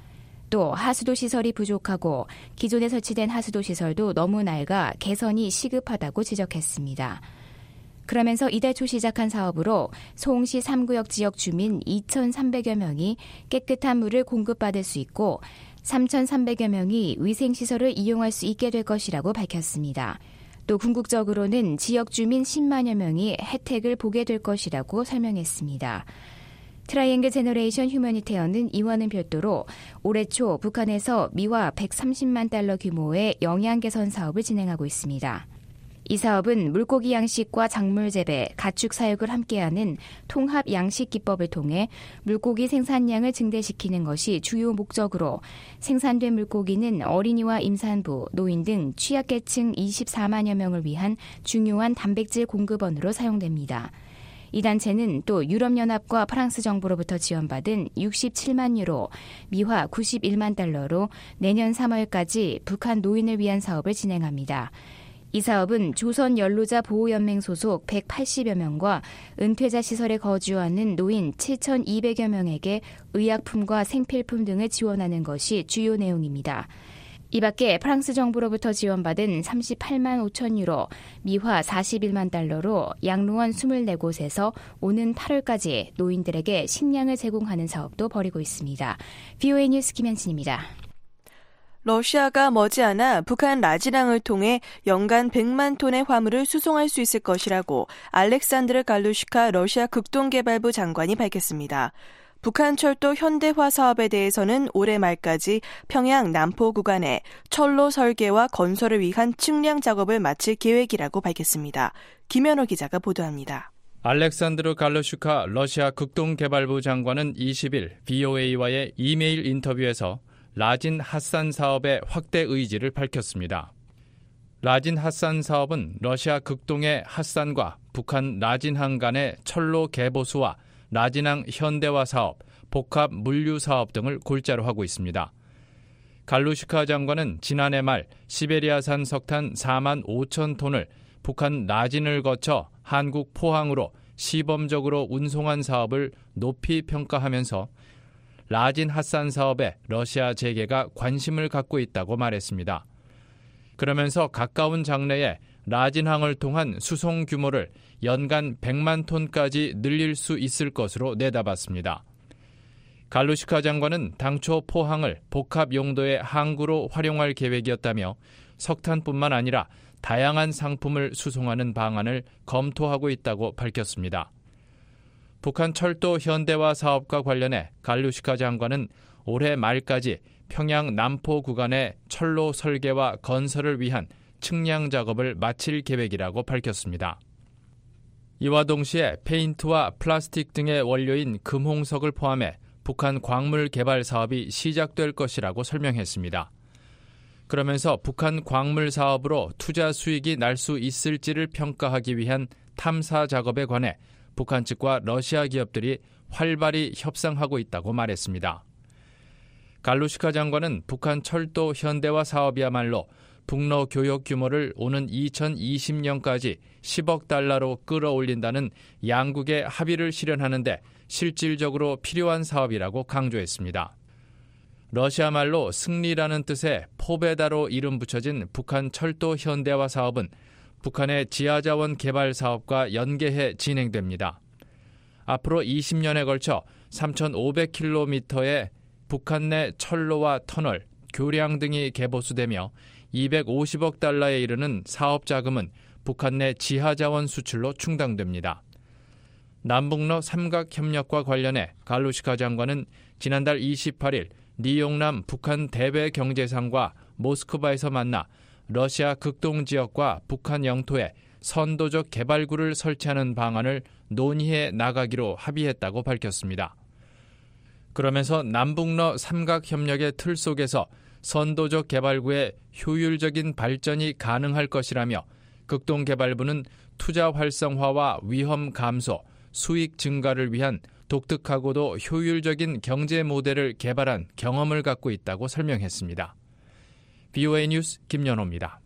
또 하수도 시설이 부족하고 기존에 설치된 하수도 시설도 너무 낡아 개선이 시급하다고 지적했습니다. 그러면서 이달 초 시작한 사업으로 소홍시 삼 구역 지역 주민 이천삼백여 명이 깨끗한 물을 공급받을 수 있고 삼천삼백여 명이 위생시설을 이용할 수 있게 될 것이라고 밝혔습니다. 또 궁극적으로는 지역 주민 십만여 명이 혜택을 보게 될 것이라고 설명했습니다. 트라이앵글 제너레이션 휴머니테어는 이와는 별도로 올해 초 북한에서 미화 백삼십만 달러 규모의 영양 개선 사업을 진행하고 있습니다. 이 사업은 물고기 양식과 작물 재배, 가축 사육을 함께하는 통합 양식 기법을 통해 물고기 생산량을 증대시키는 것이 주요 목적으로 생산된 물고기는 어린이와 임산부, 노인 등 취약계층 이십사만여 명을 위한 중요한 단백질 공급원으로 사용됩니다. 이 단체는 또 유럽연합과 프랑스 정부로부터 지원받은 육십칠만 유로, 미화 구십일만 달러로 내년 삼월까지 북한 노인을 위한 사업을 진행합니다. 이 사업은 조선연로자 보호연맹 소속 백팔십여 명과 은퇴자 시설에 거주하는 노인 칠천이백여 명에게 의약품과 생필품 등을 지원하는 것이 주요 내용입니다. 이 밖에 프랑스 정부로부터 지원받은 삼십팔만 오천 유로, 미화 사십일만 달러로 양로원 이십사 곳에서 오는 팔월까지 노인들에게 식량을 제공하는 사업도 벌이고 있습니다. 브이오에이 뉴스 김현진입니다. 러시아가 머지않아 북한 라지랑을 통해 연간 백만 톤의 화물을 수송할 수 있을 것이라고 알렉산드르 갈루시카 러시아 극동개발부 장관이 밝혔습니다. 북한 철도 현대화 사업에 대해서는 올해 말까지 평양 남포 구간에 철로 설계와 건설을 위한 측량 작업을 마칠 계획이라고 밝혔습니다. 김현호 기자가 보도합니다. 알렉산드르 갈루시카 러시아 극동개발부 장관은 이십 일 브이오에이와의 이메일 인터뷰에서 라진 핫산 사업의 확대 의지를 밝혔습니다. 라진 핫산 사업은 러시아 극동의 핫산과 북한 라진항 간의 철로 개보수와 라진항 현대화 사업, 복합 물류 사업 등을 골자로 하고 있습니다. 갈루시카 장관은 지난해 말 시베리아산 석탄 사만 오천 톤을 북한 라진을 거쳐 한국 포항으로 시범적으로 운송한 사업을 높이 평가하면서 라진 핫산 사업에 러시아 재계가 관심을 갖고 있다고 말했습니다. 그러면서 가까운 장래에 라진항을 통한 수송 규모를 연간 백만 톤까지 늘릴 수 있을 것으로 내다봤습니다. 갈루시카 장관은 당초 포항을 복합 용도의 항구로 활용할 계획이었다며 석탄뿐만 아니라 다양한 상품을 수송하는 방안을 검토하고 있다고 밝혔습니다. 북한 철도 현대화 사업과 관련해 갈루시카 장관은 올해 말까지 평양 남포 구간의 철로 설계와 건설을 위한 측량 작업을 마칠 계획이라고 밝혔습니다. 이와 동시에 페인트와 플라스틱 등의 원료인 금홍석을 포함해 북한 광물 개발 사업이 시작될 것이라고 설명했습니다. 그러면서 북한 광물 사업으로 투자 수익이 날 수 있을지를 평가하기 위한 탐사 작업에 관해 북한 측과 러시아 기업들이 활발히 협상하고 있다고 말했습니다. 갈루시카 장관은 북한 철도 현대화 사업이야말로 북러 교역 규모를 오는 이천이십 년까지 십억 달러로 끌어올린다는 양국의 합의를 실현하는 데 실질적으로 필요한 사업이라고 강조했습니다. 러시아 말로 승리라는 뜻의 포베다로 이름 붙여진 북한 철도 현대화 사업은 북한의 지하자원 개발 사업과 연계해 진행됩니다. 앞으로 이십 년에 걸쳐 삼천오백 킬로미터의 북한 내 철로와 터널, 교량 등이 개보수되며 이백오십억 달러에 이르는 사업 자금은 북한 내 지하자원 수출로 충당됩니다. 남북러 삼각협력과 관련해 갈루시카 장관은 지난달 이십팔 일 리용남 북한 대외경제상과 모스크바에서 만나 러시아 극동 지역과 북한 영토에 선도적 개발구를 설치하는 방안을 논의해 나가기로 합의했다고 밝혔습니다. 그러면서 남북러 삼각협력의 틀 속에서 선도적 개발구의 효율적인 발전이 가능할 것이라며 극동개발부는 투자 활성화와 위험 감소, 수익 증가를 위한 독특하고도 효율적인 경제 모델을 개발한 경험을 갖고 있다고 설명했습니다. 비오에이 뉴스 김연호입니다.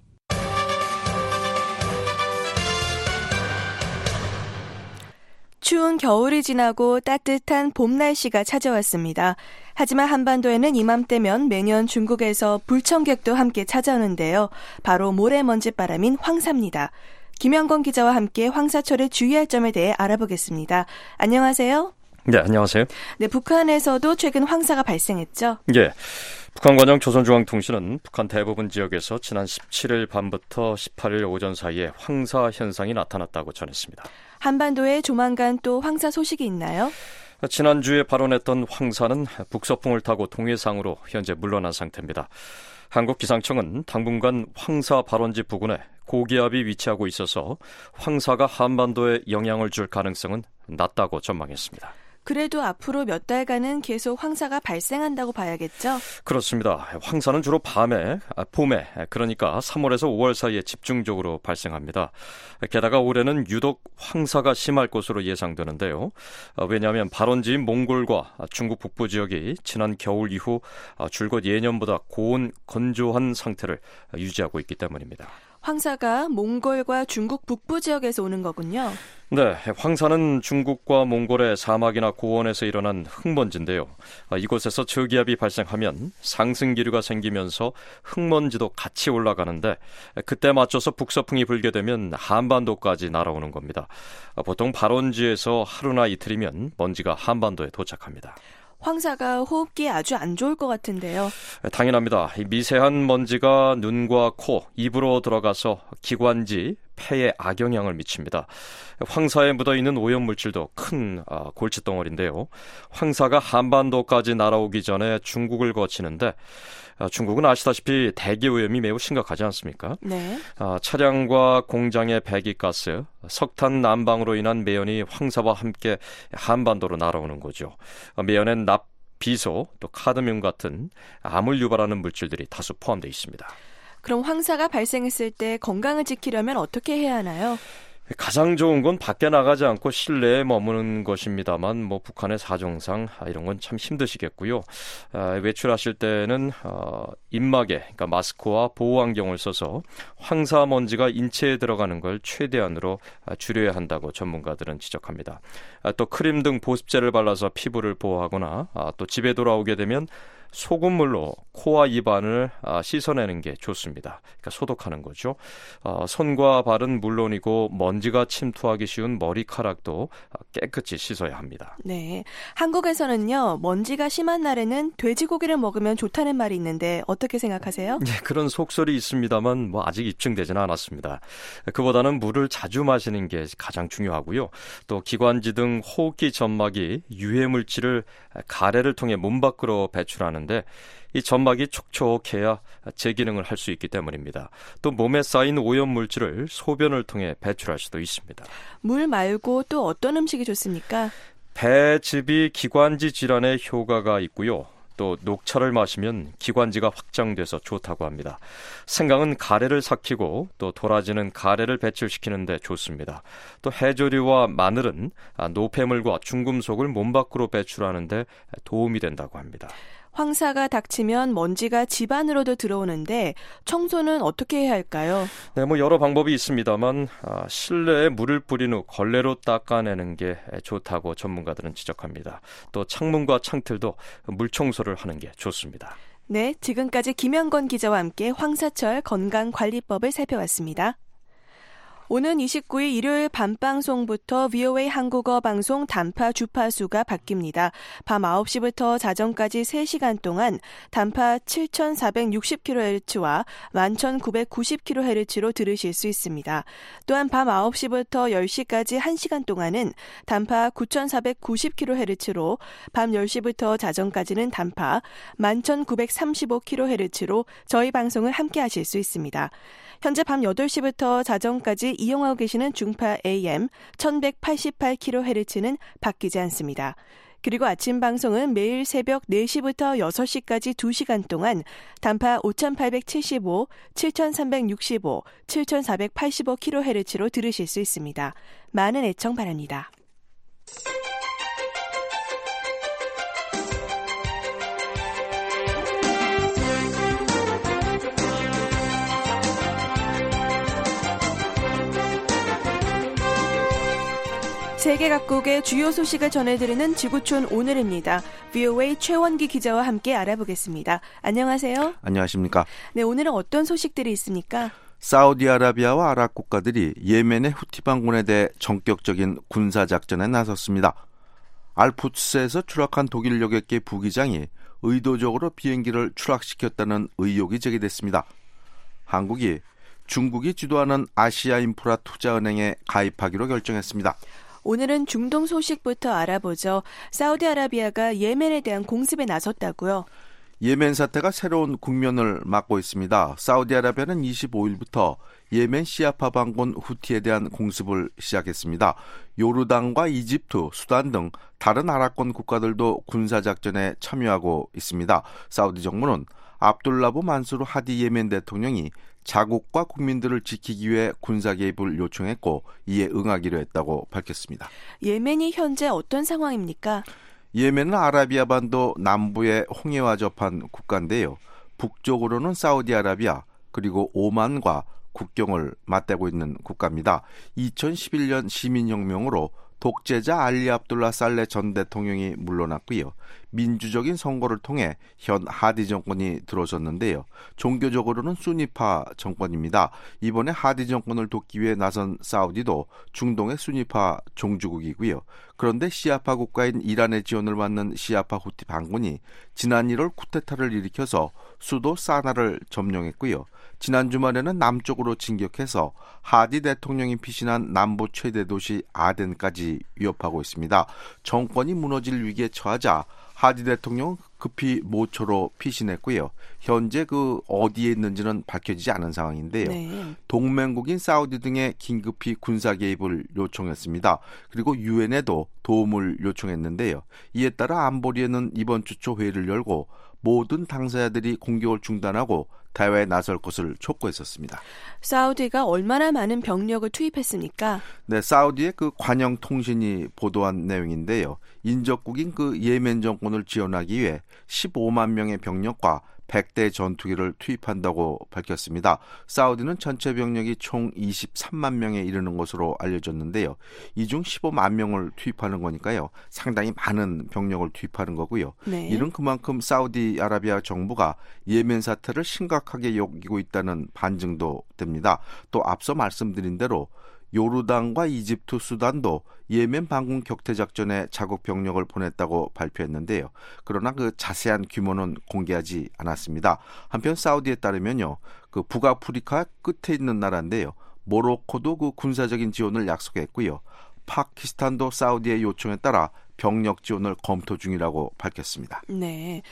추운 겨울이 지나고 따뜻한 봄 날씨가 찾아왔습니다. 하지만 한반도에는 이맘때면 매년 중국에서 불청객도 함께 찾아오는데요. 바로 모래먼지바람인 황사입니다. 김영건 기자와 함께 황사철에 주의할 점에 대해 알아보겠습니다. 안녕하세요. 네, 안녕하세요. 네, 북한에서도 최근 황사가 발생했죠? 예. 북한 관영 조선중앙통신은 북한 대부분 지역에서 지난 십칠 일 밤부터 십팔 일 오전 사이에 황사 현상이 나타났다고 전했습니다. 한반도에 조만간 또 황사 소식이 있나요? 지난주에 발원했던 황사는 북서풍을 타고 동해상으로 현재 물러난 상태입니다. 한국기상청은 당분간 황사 발원지 부근에 고기압이 위치하고 있어서 황사가 한반도에 영향을 줄 가능성은 낮다고 전망했습니다. 그래도 앞으로 몇 달간은 계속 황사가 발생한다고 봐야겠죠? 그렇습니다. 황사는 주로 밤에, 봄에, 그러니까 삼월에서 오월 사이에 집중적으로 발생합니다. 게다가 올해는 유독 황사가 심할 것으로 예상되는데요. 왜냐하면 발원지인 몽골과 중국 북부 지역이 지난 겨울 이후 줄곧 예년보다 고온, 건조한 상태를 유지하고 있기 때문입니다. 황사가 몽골과 중국 북부 지역에서 오는 거군요. 네, 황사는 중국과 몽골의 사막이나 고원에서 일어난 흙먼지인데요. 이곳에서 저기압이 발생하면 상승기류가 생기면서 흙먼지도 같이 올라가는데 그때 맞춰서 북서풍이 불게 되면 한반도까지 날아오는 겁니다. 보통 발원지에서 하루나 이틀이면 먼지가 한반도에 도착합니다. 황사가 호흡기에 아주 안 좋을 것 같은데요. 당연합니다. 미세한 먼지가 눈과 코, 입으로 들어가서 기관지, 폐에 악영향을 미칩니다. 황사에 묻어있는 오염물질도 큰 골칫덩어리인데요. 황사가 한반도까지 날아오기 전에 중국을 거치는데 중국은 아시다시피 대기오염이 매우 심각하지 않습니까? 네. 차량과 공장의 배기가스, 석탄 난방으로 인한 매연이 황사와 함께 한반도로 날아오는 거죠. 매연엔 납, 비소, 또 카드뮴 같은 암을 유발하는 물질들이 다수 포함되어 있습니다. 그럼 황사가 발생했을 때 건강을 지키려면 어떻게 해야 하나요? 가장 좋은 건 밖에 나가지 않고 실내에 머무는 것입니다만 뭐 북한의 사정상 이런 건 참 힘드시겠고요. 외출하실 때는 입막에 그러니까 마스크와 보호안경을 써서 황사먼지가 인체에 들어가는 걸 최대한으로 줄여야 한다고 전문가들은 지적합니다. 또 크림 등 보습제를 발라서 피부를 보호하거나 또 집에 돌아오게 되면 소금물로 코와 입안을 씻어내는 게 좋습니다. 그러니까 소독하는 거죠. 손과 발은 물론이고 먼지가 침투하기 쉬운 머리카락도 깨끗이 씻어야 합니다. 네, 한국에서는요 먼지가 심한 날에는 돼지고기를 먹으면 좋다는 말이 있는데 어떻게 생각하세요? 네, 그런 속설이 있습니다만 뭐 아직 입증되지는 않았습니다. 그보다는 물을 자주 마시는 게 가장 중요하고요. 또 기관지 등 호흡기 점막이 유해 물질을 가래를 통해 몸 밖으로 배출하는 이 점막이 촉촉해야 재기능을 할 수 있기 때문입니다. 또 몸에 쌓인 오염 물질을 소변을 통해 배출할 수도 있습니다. 물 말고 또 어떤 음식이 좋습니까? 배즙이 기관지 질환에 효과가 있고요. 또 녹차를 마시면 기관지가 확장돼서 좋다고 합니다. 생강은 가래를 삭히고 또 도라지는 가래를 배출시키는 데 좋습니다. 또 해조류와 마늘은 노폐물과 중금속을 몸 밖으로 배출하는 데 도움이 된다고 합니다. 황사가 닥치면 먼지가 집 안으로도 들어오는데 청소는 어떻게 해야 할까요? 네, 뭐 여러 방법이 있습니다만 아, 실내에 물을 뿌린 후 걸레로 닦아내는 게 좋다고 전문가들은 지적합니다. 또 창문과 창틀도 물 청소를 하는 게 좋습니다. 네, 지금까지 김영건 기자와 함께 황사철 건강관리법을 살펴봤습니다. 오는 이십구 일 일요일 밤방송부터 브이오에이 한국어 방송 단파 주파수가 바뀝니다. 밤 아홉 시부터 자정까지 세 시간 동안 단파 칠천사백육십 킬로헤르츠와 만 천구백구십 킬로헤르츠로 들으실 수 있습니다. 또한 밤 아홉 시부터 열 시까지 한 시간 동안은 단파 구천사백구십 킬로헤르츠로 밤 열 시부터 자정까지는 단파 만 천구백삼십오 킬로헤르츠로 저희 방송을 함께 하실 수 있습니다. 현재 밤 여덟 시부터 자정까지 이용하고 계시는 중파 에이엠 천백팔십팔 킬로헤르츠는 바뀌지 않습니다. 그리고 아침 방송은 매일 새벽 네 시부터 여섯 시까지 두 시간 동안 단파 오천팔백칠십오, 칠천삼백육십오, 칠천사백팔십오 킬로헤르츠로 들으실 수 있습니다. 많은 애청 바랍니다. 세계 각국의 주요 소식을 전해드리는 지구촌 오늘입니다. 브이오에이 최원기 기자와 함께 알아보겠습니다. 안녕하세요. 안녕하십니까. 네, 오늘은 어떤 소식들이 있습니까? 사우디아라비아와 아랍 국가들이 예멘의 후티 반군에 대해 전격적인 군사작전에 나섰습니다. 알푸츠에서 추락한 독일 여객기 부기장이 의도적으로 비행기를 추락시켰다는 의혹이 제기됐습니다. 한국이 중국이 주도하는 아시아인프라 투자은행에 가입하기로 결정했습니다. 오늘은 중동 소식부터 알아보죠. 사우디아라비아가 예멘에 대한 공습에 나섰다고요? 예멘 사태가 새로운 국면을 맞고 있습니다. 사우디아라비아는 이십오 일부터 예멘 시아파 반군 후티에 대한 공습을 시작했습니다. 요르단과 이집트, 수단 등 다른 아랍권 국가들도 군사작전에 참여하고 있습니다. 사우디 정부는 압둘라부 만수르 하디 예멘 대통령이 자국과 국민들을 지키기 위해 군사 개입을 요청했고 이에 응하기로 했다고 밝혔습니다. 예멘이 현재 어떤 상황입니까? 예멘은 아라비아 반도 남부의 홍해와 접한 국가인데요. 북쪽으로는 사우디아라비아 그리고 오만과 국경을 맞대고 있는 국가입니다. 이천십일 년 시민혁명으로 독재자 알리 압둘라 살레 전 대통령이 물러났고요. 민주적인 선거를 통해 현 하디 정권이 들어섰는데요. 종교적으로는 수니파 정권입니다. 이번에 하디 정권을 돕기 위해 나선 사우디도 중동의 수니파 종주국이고요. 그런데 시아파 국가인 이란의 지원을 받는 시아파 후티 반군이 지난 일월 쿠데타를 일으켜서 수도 사나를 점령했고요. 지난 주말에는 남쪽으로 진격해서 하디 대통령이 피신한 남부 최대 도시 아덴까지 위협하고 있습니다. 정권이 무너질 위기에 처하자 하디 대통령은 급히 모초로 피신했고요. 현재 그 어디에 있는지는 밝혀지지 않은 상황인데요. 네. 동맹국인 사우디 등에 긴급히 군사 개입을 요청했습니다. 그리고 유엔에도 도움을 요청했는데요. 이에 따라 안보리에는 이번 주 초 회의를 열고 모든 당사자들이 공격을 중단하고 대화에 나설 것을 촉구했었습니다. 사우디가 얼마나 많은 병력을 투입했습니까? 네, 사우디의 그 관영 통신이 보도한 내용인데요. 인접국인 그 예멘 정권을 지원하기 위해 십오만 명의 병력과 백 대 전투기를 투입한다고 밝혔습니다. 사우디는 전체 병력이 총 이십삼만 명에 이르는 것으로 알려졌는데요. 이 중 십오만 명을 투입하는 거니까요. 상당히 많은 병력을 투입하는 거고요. 네. 이는 그만큼 사우디아라비아 정부가 예멘 사태를 심각하게 여기고 있다는 반증도 됩니다. 또 앞서 말씀드린 대로 요르단과 이집트, 수단도 예멘 반군 격퇴 작전에 자국 병력을 보냈다고 발표했는데요. 그러나 그 자세한 규모는 공개하지 않았습니다. 한편 사우디에 따르면요, 그 북아프리카 끝에 있는 나라인데요. 모로코도 그 군사적인 지원을 약속했고요. 파키스탄도 사우디의 요청에 따라 병력 지원을 검토 중이라고 밝혔습니다. 네,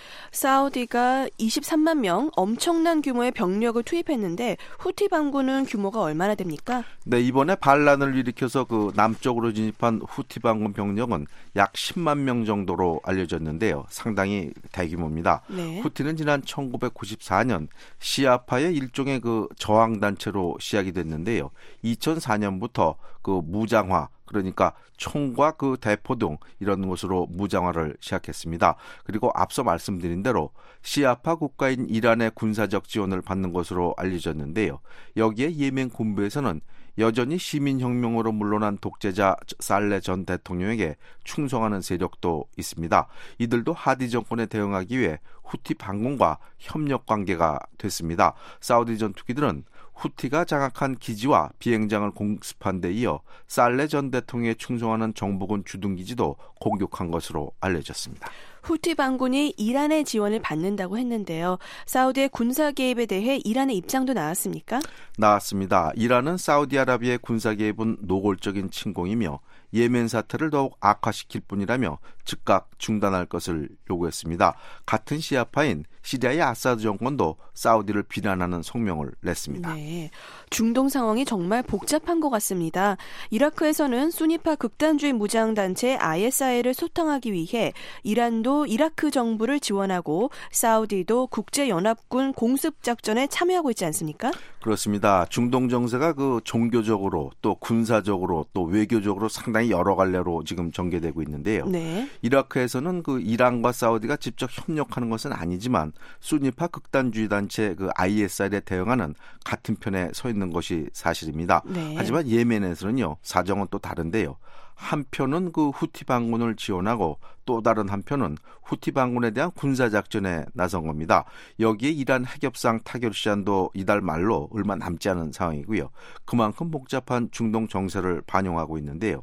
사우디가 이십삼만 명 엄청난 규모의 병력을 투입했는데 후티 반군은 규모가 얼마나 됩니까? 네, 이번에 반란을 일으켜서 그 남쪽으로 진입한 후티 반군 병력은 약 십만 명 정도로 알려졌는데요. 상당히 대규모입니다. 네. 후티는 지난 천구백구십사 년 시아파의 일종의 그 저항 단체로 시작이 됐는데요. 이천사 년부터 그 무장화, 그러니까 총과 그 대포 등 이런 것으로 무장화를 시작했습니다. 그리고 앞서 말씀드린 대로 시아파 국가인 이란의 군사적 지원을 받는 것으로 알려졌는데요. 여기에 예멘 군부에서는 여전히 시민혁명으로 물러난 독재자 살레 전 대통령에게 충성하는 세력도 있습니다. 이들도 하디 정권에 대응하기 위해 후티 반군과 협력 관계가 됐습니다. 사우디 전투기들은 후티가 장악한 기지와 비행장을 공습한 데 이어 살레 전 대통령에 충성하는 정부군 주둔기지도 공격한 것으로 알려졌습니다. 후티 반군이 이란의 지원을 받는다고 했는데요. 사우디의 군사 개입에 대해 이란의 입장도 나왔습니까? 나왔습니다. 이란은 사우디아라비아의 군사 개입은 노골적인 침공이며 예멘 사태를 더욱 악화시킬 뿐이라며 즉각 중단할 것을 요구했습니다. 같은 시아파인 시리아의 아사드 정권도 사우디를 비난하는 성명을 냈습니다. 네, 중동 상황이 정말 복잡한 것 같습니다. 이라크에서는 수니파 극단주의 무장단체 아이에스아이를 소탕하기 위해 이란도 이라크 정부를 지원하고 사우디도 국제연합군 공습작전에 참여하고 있지 않습니까? 그렇습니다. 중동 정세가 그 종교적으로 또 군사적으로 또 외교적으로 상당히 여러 갈래로 지금 전개되고 있는데요. 네. 이라크에서는 그 이란과 사우디가 직접 협력하는 것은 아니지만 수니파 극단주의 단체 그 아이에스아이에 대응하는 같은 편에 서 있는 것이 사실입니다. 네. 하지만 예멘에서는요, 사정은 또 다른데요. 한편은 그 후티 반군을 지원하고 또 다른 한편은 후티 반군에 대한 군사작전에 나선 겁니다. 여기에 이란 핵협상 타결 시한도 이달 말로 얼마 남지 않은 상황이고요. 그만큼 복잡한 중동 정세를 반영하고 있는데요.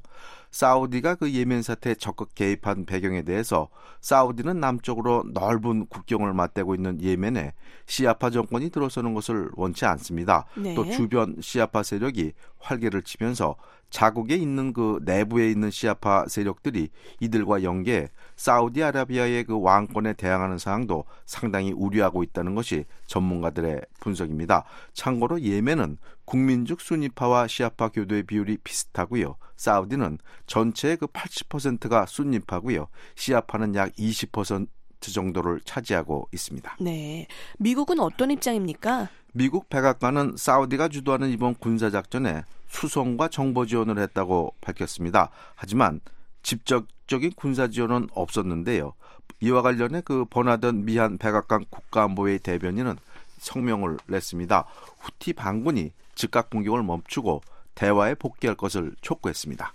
사우디가 그 예멘 사태에 적극 개입한 배경에 대해서 사우디는 남쪽으로 넓은 국경을 맞대고 있는 예멘에 시아파 정권이 들어서는 것을 원치 않습니다. 네. 또 주변 시아파 세력이 활개를 치면서 자국에 있는 그 내부에 있는 시아파 세력들이 이들과 연계해 사우디아라비아의 그 왕권에 대항하는 상황도 상당히 우려하고 있다는 것이 전문가들의 분석입니다. 참고로 예멘은 국민적 수니파와 시아파 교도의 비율이 비슷하고요. 사우디는 전체의 그 팔십 퍼센트가 수니파고요. 시아파는 약 이십 퍼센트 정도를 차지하고 있습니다. 네, 미국은 어떤 입장입니까? 미국 백악관은 사우디가 주도하는 이번 군사작전에 수송과 정보 지원을 했다고 밝혔습니다. 하지만 직접적인 군사 지원은 없었는데요. 이와 관련해 그 버나던 미한 백악관 국가안보회의 대변인은 성명을 냈습니다. 후티 반군이 즉각 공격을 멈추고 대화에 복귀할 것을 촉구했습니다.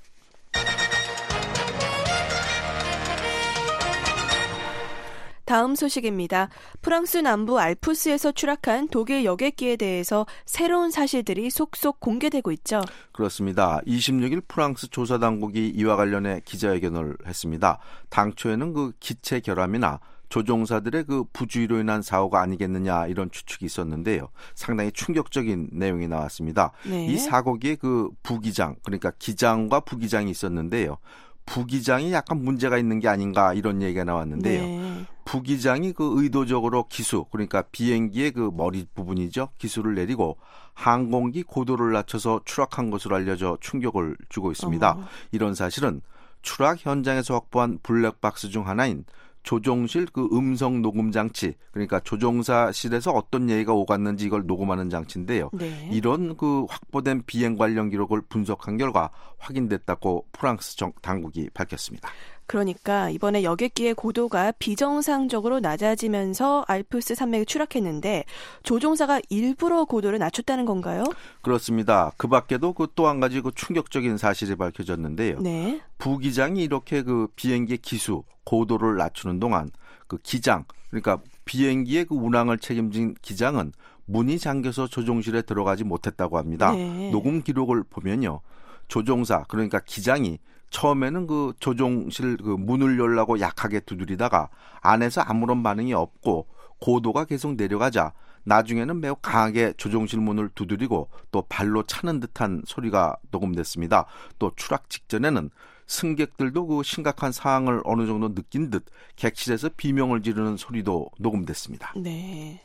다음 소식입니다. 프랑스 남부 알프스에서 추락한 독일 여객기에 대해서 새로운 사실들이 속속 공개되고 있죠. 그렇습니다. 이십육 일 프랑스 조사당국이 이와 관련해 기자회견을 했습니다. 당초에는 그 기체 결함이나 조종사들의 그 부주의로 인한 사고가 아니겠느냐 이런 추측이 있었는데요. 상당히 충격적인 내용이 나왔습니다. 네. 이 사고기에 그 부기장, 그러니까 기장과 부기장이 있었는데요. 부기장이 약간 문제가 있는 게 아닌가 이런 얘기가 나왔는데요. 네. 부기장이 그 의도적으로 기수, 그러니까 비행기의 그 머리 부분이죠. 기수를 내리고 항공기 고도를 낮춰서 추락한 것으로 알려져 충격을 주고 있습니다. 어머. 이런 사실은 추락 현장에서 확보한 블랙박스 중 하나인 조종실 그 음성 녹음 장치, 그러니까 조종사실에서 어떤 얘기가 오갔는지 이걸 녹음하는 장치인데요. 네. 이런 그 확보된 비행 관련 기록을 분석한 결과 확인됐다고 프랑스 정, 당국이 밝혔습니다. 그러니까 이번에 여객기의 고도가 비정상적으로 낮아지면서 알프스 산맥에 추락했는데 조종사가 일부러 고도를 낮췄다는 건가요? 그렇습니다. 그 밖에도 그 또 한 가지 그 충격적인 사실이 밝혀졌는데요. 네. 부기장이 이렇게 그 비행기의 기수, 고도를 낮추는 동안 그 기장, 그러니까 비행기의 그 운항을 책임진 기장은 문이 잠겨서 조종실에 들어가지 못했다고 합니다. 네. 녹음 기록을 보면요. 조종사, 그러니까 기장이 처음에는 그 조종실 그 문을 열라고 약하게 두드리다가 안에서 아무런 반응이 없고 고도가 계속 내려가자 나중에는 매우 강하게 조종실 문을 두드리고 또 발로 차는 듯한 소리가 녹음됐습니다. 또 추락 직전에는 승객들도 그 심각한 상황을 어느 정도 느낀 듯 객실에서 비명을 지르는 소리도 녹음됐습니다. 네.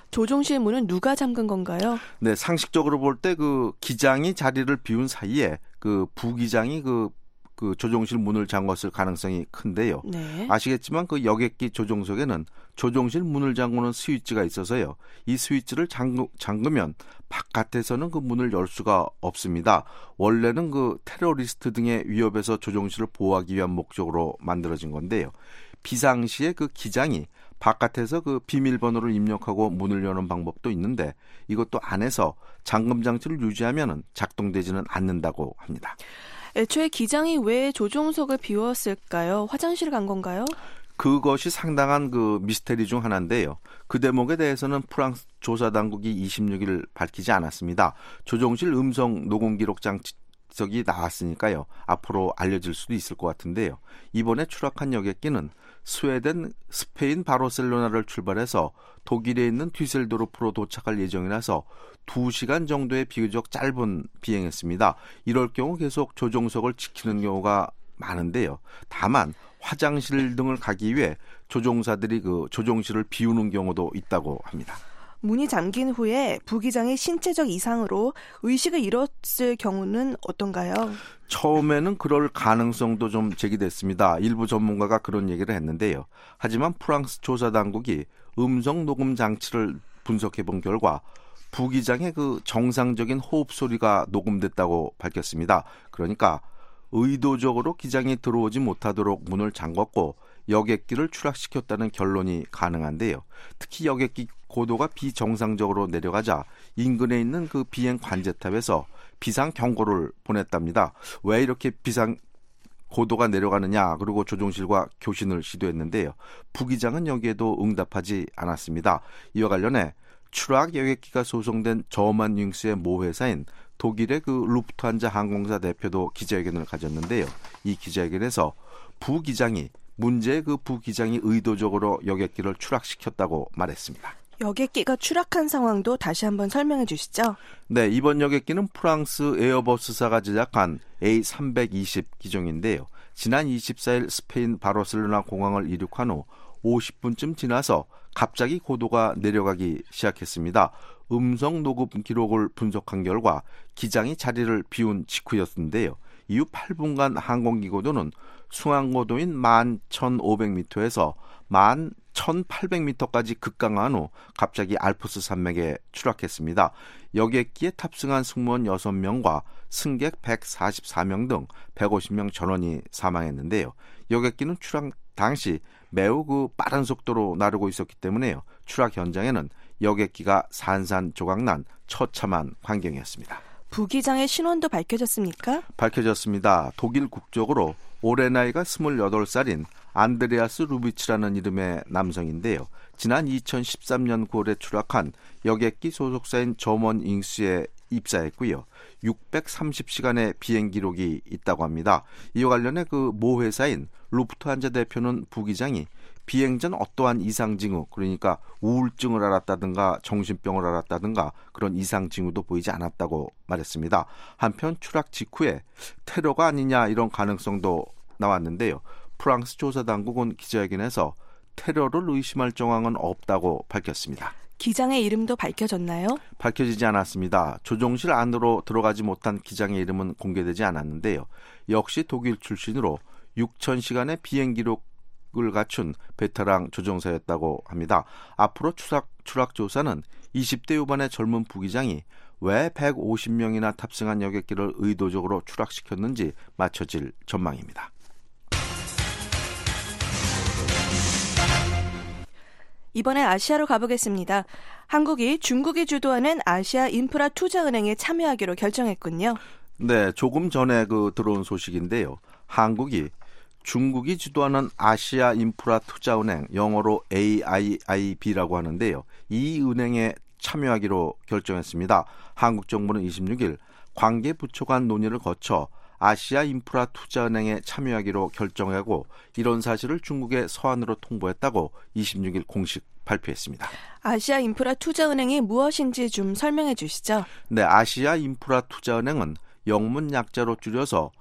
조종실 문은 누가 잠근 건가요? 네, 상식적으로 볼 때 그 기장이 자리를 비운 사이에 그 부기장이 그 그 조종실 문을 잠궜을 가능성이 큰데요. 네. 아시겠지만 그 여객기 조종석에는 조종실 문을 잠그는 스위치가 있어서요. 이 스위치를 잠그, 잠그면 바깥에서는 그 문을 열 수가 없습니다. 원래는 그 테러리스트 등의 위협에서 조종실을 보호하기 위한 목적으로 만들어진 건데요. 비상시에 그 기장이 바깥에서 그 비밀번호를 입력하고 문을 여는 방법도 있는데 이것도 안에서 잠금 장치를 유지하면은 작동되지는 않는다고 합니다. 애초에 기장이 왜 조종석을 비웠을까요? 화장실 간 건가요? 그것이 상당한 그 미스테리 중 하나인데요. 그 대목에 대해서는 프랑스 조사 당국이 이십육 일 밝히지 않았습니다. 조종실 음성 녹음 기록 장치석이 나왔으니까요. 앞으로 알려질 수도 있을 것 같은데요. 이번에 추락한 여객기는 스웨덴, 스페인 바르셀로나를 출발해서 독일에 있는 뒤셀도르프로 도착할 예정이라서 두 시간 정도의 비교적 짧은 비행했습니다. 이럴 경우 계속 조종석을 지키는 경우가 많은데요. 다만 화장실 등을 가기 위해 조종사들이 그 조종실을 비우는 경우도 있다고 합니다. 문이 잠긴 후에 부기장이 신체적 이상으로 의식을 잃었을 경우는 어떤가요? 처음에는 그럴 가능성도 좀 제기됐습니다. 일부 전문가가 그런 얘기를 했는데요. 하지만 프랑스 조사 당국이 음성 녹음 장치를 분석해 본 결과 부기장의 그 정상적인 호흡 소리가 녹음됐다고 밝혔습니다. 그러니까 의도적으로 기장이 들어오지 못하도록 문을 잠궜고 여객기를 추락시켰다는 결론이 가능한데요. 특히 여객기 고도가 비정상적으로 내려가자 인근에 있는 그 비행 관제탑에서 비상 경고를 보냈답니다. 왜 이렇게 비상 고도가 내려가느냐, 그리고 조종실과 교신을 시도했는데요. 부기장은 여기에도 응답하지 않았습니다. 이와 관련해 추락 여객기가 소송된 저만윙스의 모 회사인 독일의 그 루프트한자 항공사 대표도 기자회견을 가졌는데요. 이 기자회견에서 부기장이 문제의 그 부기장이 의도적으로 여객기를 추락시켰다고 말했습니다. 여객기가 추락한 상황도 다시 한번 설명해 주시죠. 네, 이번 여객기는 프랑스 에어버스사가 제작한 에이 삼백이십 기종인데요. 지난 이십사 일 스페인 바르셀로나 공항을 이륙한 후 오십 분쯤 지나서 갑자기 고도가 내려가기 시작했습니다. 음성 녹음 기록을 분석한 결과 기장이 자리를 비운 직후였는데요. 이후 팔 분간 항공기 고도는 순항고도인 만 천오백 미터에서 만 천팔백 미터까지 급강한 후 갑자기 알프스 산맥에 추락했습니다. 여객기에 탑승한 승무원 여섯 명과 승객 백사십사 명 등 백오십 명 전원이 사망했는데요. 여객기는 추락 당시 매우 그 빠른 속도로 나르고 있었기 때문에요. 추락 현장에는 여객기가 산산조각난 처참한 광경이었습니다. 부기장의 신원도 밝혀졌습니까? 밝혀졌습니다. 독일 국적으로 올해 나이가 스물여덟 살인 안드레아스 루비치라는 이름의 남성인데요. 지난 이천십삼 년 구월에 추락한 여객기 소속사인 저먼 잉스에 입사했고요. 육백삼십 시간의 비행 기록이 있다고 합니다. 이와 관련해 그 모 회사인 루프트한자 대표는 부기장이 비행 전 어떠한 이상 징후, 그러니까 우울증을 앓았다든가 정신병을 앓았다든가 그런 이상 징후도 보이지 않았다고 말했습니다. 한편 추락 직후에 테러가 아니냐 이런 가능성도 나왔는데요. 프랑스 조사 당국은 기자회견에서 테러를 의심할 정황은 없다고 밝혔습니다. 기장의 이름도 밝혀졌나요? 밝혀지지 않았습니다. 조종실 안으로 들어가지 못한 기장의 이름은 공개되지 않았는데요. 역시 독일 출신으로 육천 시간의 비행 기록 경력을 갖춘 베테랑 조종사였다고 합니다. 앞으로 추락, 추락 조사는 이십 대 후반의 젊은 부기장이 왜 백오십 명이나 탑승한 여객기를 의도적으로 추락시켰는지 맞춰질 전망입니다. 이번엔 아시아로 가보겠습니다. 한국이 중국이 주도하는 아시아 인프라 투자은행에 참여하기로 결정했군요. 네, 조금 전에 그 들어온 소식인데요. 한국이 중국이 주도하는 아시아 인프라 투자은행, 영어로 에이아이아이비라고 하는데요. 이 은행에 참여하기로 결정했습니다. 한국 정부는 이십육 일 관계 부처 간 논의를 거쳐 아시아 인프라 투자은행에 참여하기로 결정하고 이런 사실을 중국의 서한으로 통보했다고 이십육 일 공식 발표했습니다. 아시아 인프라 투자은행이 무엇인지 좀 설명해 주시죠. 네, 아시아 인프라 투자은행은 영문 약자로 줄여서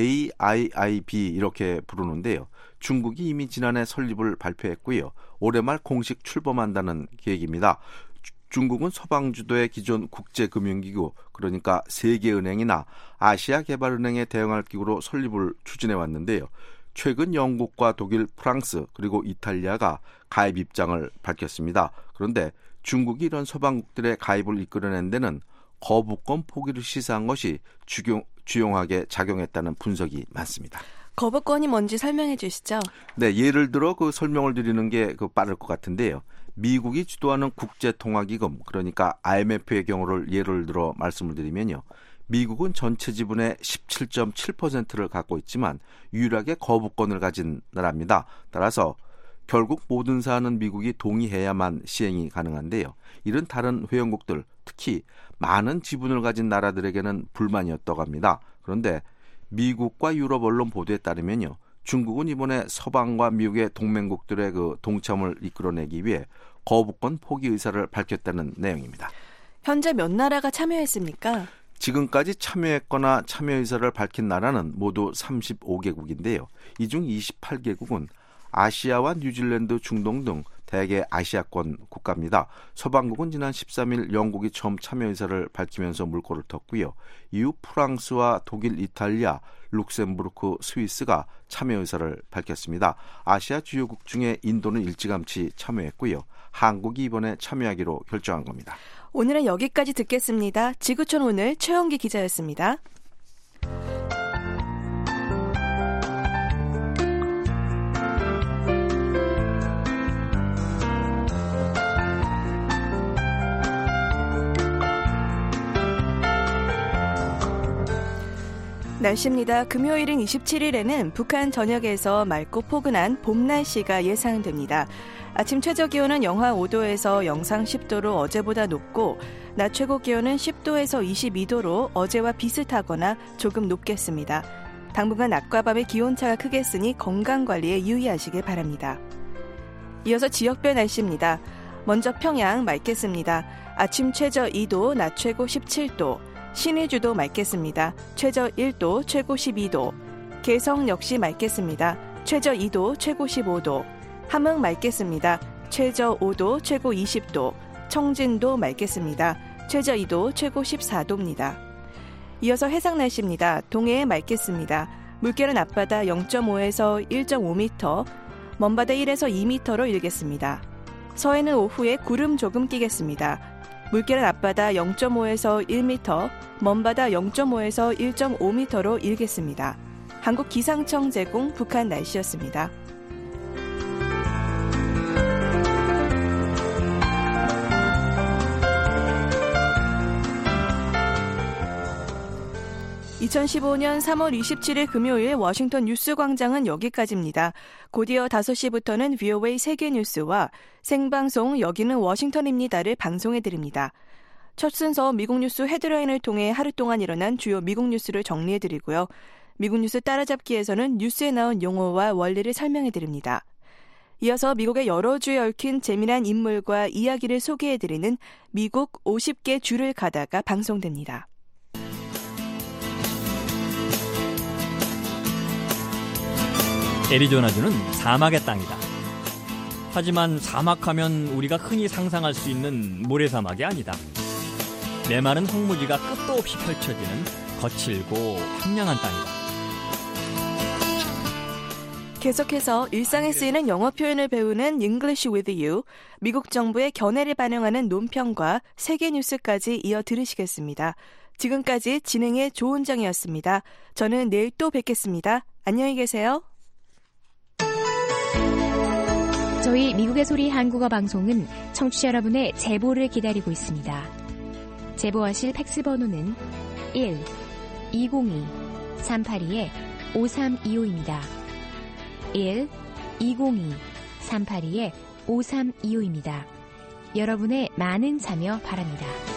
에이아이아이비 이렇게 부르는데요. 중국이 이미 지난해 설립을 발표했고요. 올해 말 공식 출범한다는 계획입니다. 중국은 서방 주도의 기존 국제금융기구, 그러니까 세계은행이나 아시아개발은행에 대응할 기구로 설립을 추진해 왔는데요. 최근 영국과 독일, 프랑스 그리고 이탈리아가 가입 입장을 밝혔습니다. 그런데 중국이 이런 서방국들의 가입을 이끌어낸 데는 거부권 포기를 시사한 것이 주용, 주용하게 작용했다는 분석이 많습니다. 거부권이 뭔지 설명해 주시죠. 네, 예를 들어 그 설명을 드리는 게 그 빠를 것 같은데요. 미국이 주도하는 국제통화기금, 그러니까 아이엠에프의 경우를 예를 들어 말씀을 드리면요. 미국은 전체 지분의 십칠 점 칠 퍼센트를 갖고 있지만 유일하게 거부권을 가진 나라입니다. 따라서 결국 모든 사안은 미국이 동의해야만 시행이 가능한데요. 이런 다른 회원국들, 특히 많은 지분을 가진 나라들에게는 불만이었다고 합니다. 그런데 미국과 유럽 언론 보도에 따르면요. 중국은 이번에 서방과 미국의 동맹국들의 그 동참을 이끌어내기 위해 거부권 포기 의사를 밝혔다는 내용입니다. 현재 몇 나라가 참여했습니까? 지금까지 참여했거나 참여 의사를 밝힌 나라는 모두 삼십오 개국인데요. 이 중 이십팔 개국은 아시아와 뉴질랜드, 중동 등 대개 아시아권 국가입니다. 서방국은 지난 십삼 일 영국이 처음 참여 의사를 밝히면서 물꼬를 텄고요. 이후 프랑스와 독일, 이탈리아, 룩셈부르크, 스위스가 참여 의사를 밝혔습니다. 아시아 주요국 중에 인도는 일찌감치 참여했고요. 한국이 이번에 참여하기로 결정한 겁니다. 오늘은 여기까지 듣겠습니다. 지구촌 오늘 최영기 기자였습니다. 날씨입니다. 금요일인 이십칠 일에는 북한 전역에서 맑고 포근한 봄 날씨가 예상됩니다. 아침 최저 기온은 영하 오 도에서 영상 십 도로 어제보다 높고 낮 최고 기온은 십 도에서 이십이 도로 어제와 비슷하거나 조금 높겠습니다. 당분간 낮과 밤의 기온차가 크겠으니 건강관리에 유의하시길 바랍니다. 이어서 지역별 날씨입니다. 먼저 평양 맑겠습니다. 아침 최저 이 도, 낮 최고 십칠 도. 신의주도 맑겠습니다. 최저 일 도, 최고 십이 도. 개성 역시 맑겠습니다. 최저 이 도, 최고 십오 도. 함흥 맑겠습니다. 최저 오 도, 최고 이십 도. 청진도 맑겠습니다. 최저 이 도, 최고 십사 도입니다. 이어서 해상 날씨입니다. 동해에 맑겠습니다. 물결은 앞바다 영 점 오에서 일 점 오 미터, 먼바다 일에서 이 미터로 일겠습니다. 서해는 오후에 구름 조금 끼겠습니다. 물결은 앞바다 영 점 오에서 일 미터, 먼바다 영 점 오에서 일 점 오 미터로 일겠습니다. 한국기상청 제공 북한 날씨였습니다. 이천십오 년 삼월 이십칠 일 금요일 워싱턴 뉴스광장은 여기까지입니다. 곧이어 다섯 시부터는 브이오에이 세계뉴스와 생방송 여기는 워싱턴입니다를 방송해드립니다. 첫 순서 미국 뉴스 헤드라인을 통해 하루 동안 일어난 주요 미국 뉴스를 정리해드리고요. 미국 뉴스 따라잡기에서는 뉴스에 나온 용어와 원리를 설명해드립니다. 이어서 미국의 여러 주에 얽힌 재미난 인물과 이야기를 소개해드리는 미국 오십 개 주를 가다가 방송됩니다. 애리조나주는 사막의 땅이다. 하지만 사막하면 우리가 흔히 상상할 수 있는 모래사막이 아니다. 메마른 황무지가 끝도 없이 펼쳐지는 거칠고 황량한 땅이다. 계속해서 일상에 쓰이는 영어 표현을 배우는 English with You, 미국 정부의 견해를 반영하는 논평과 세계 뉴스까지 이어 들으시겠습니다. 지금까지 진행의 조은정이었습니다. 저는 내일 또 뵙겠습니다. 안녕히 계세요. 저희 미국의 소리 한국어 방송은 청취자 여러분의 제보를 기다리고 있습니다. 제보하실 팩스 번호는 일 이공이 삼팔이 오삼이오입니다. 일 이공이 삼팔이 오삼이오입니다. 여러분의 많은 참여 바랍니다.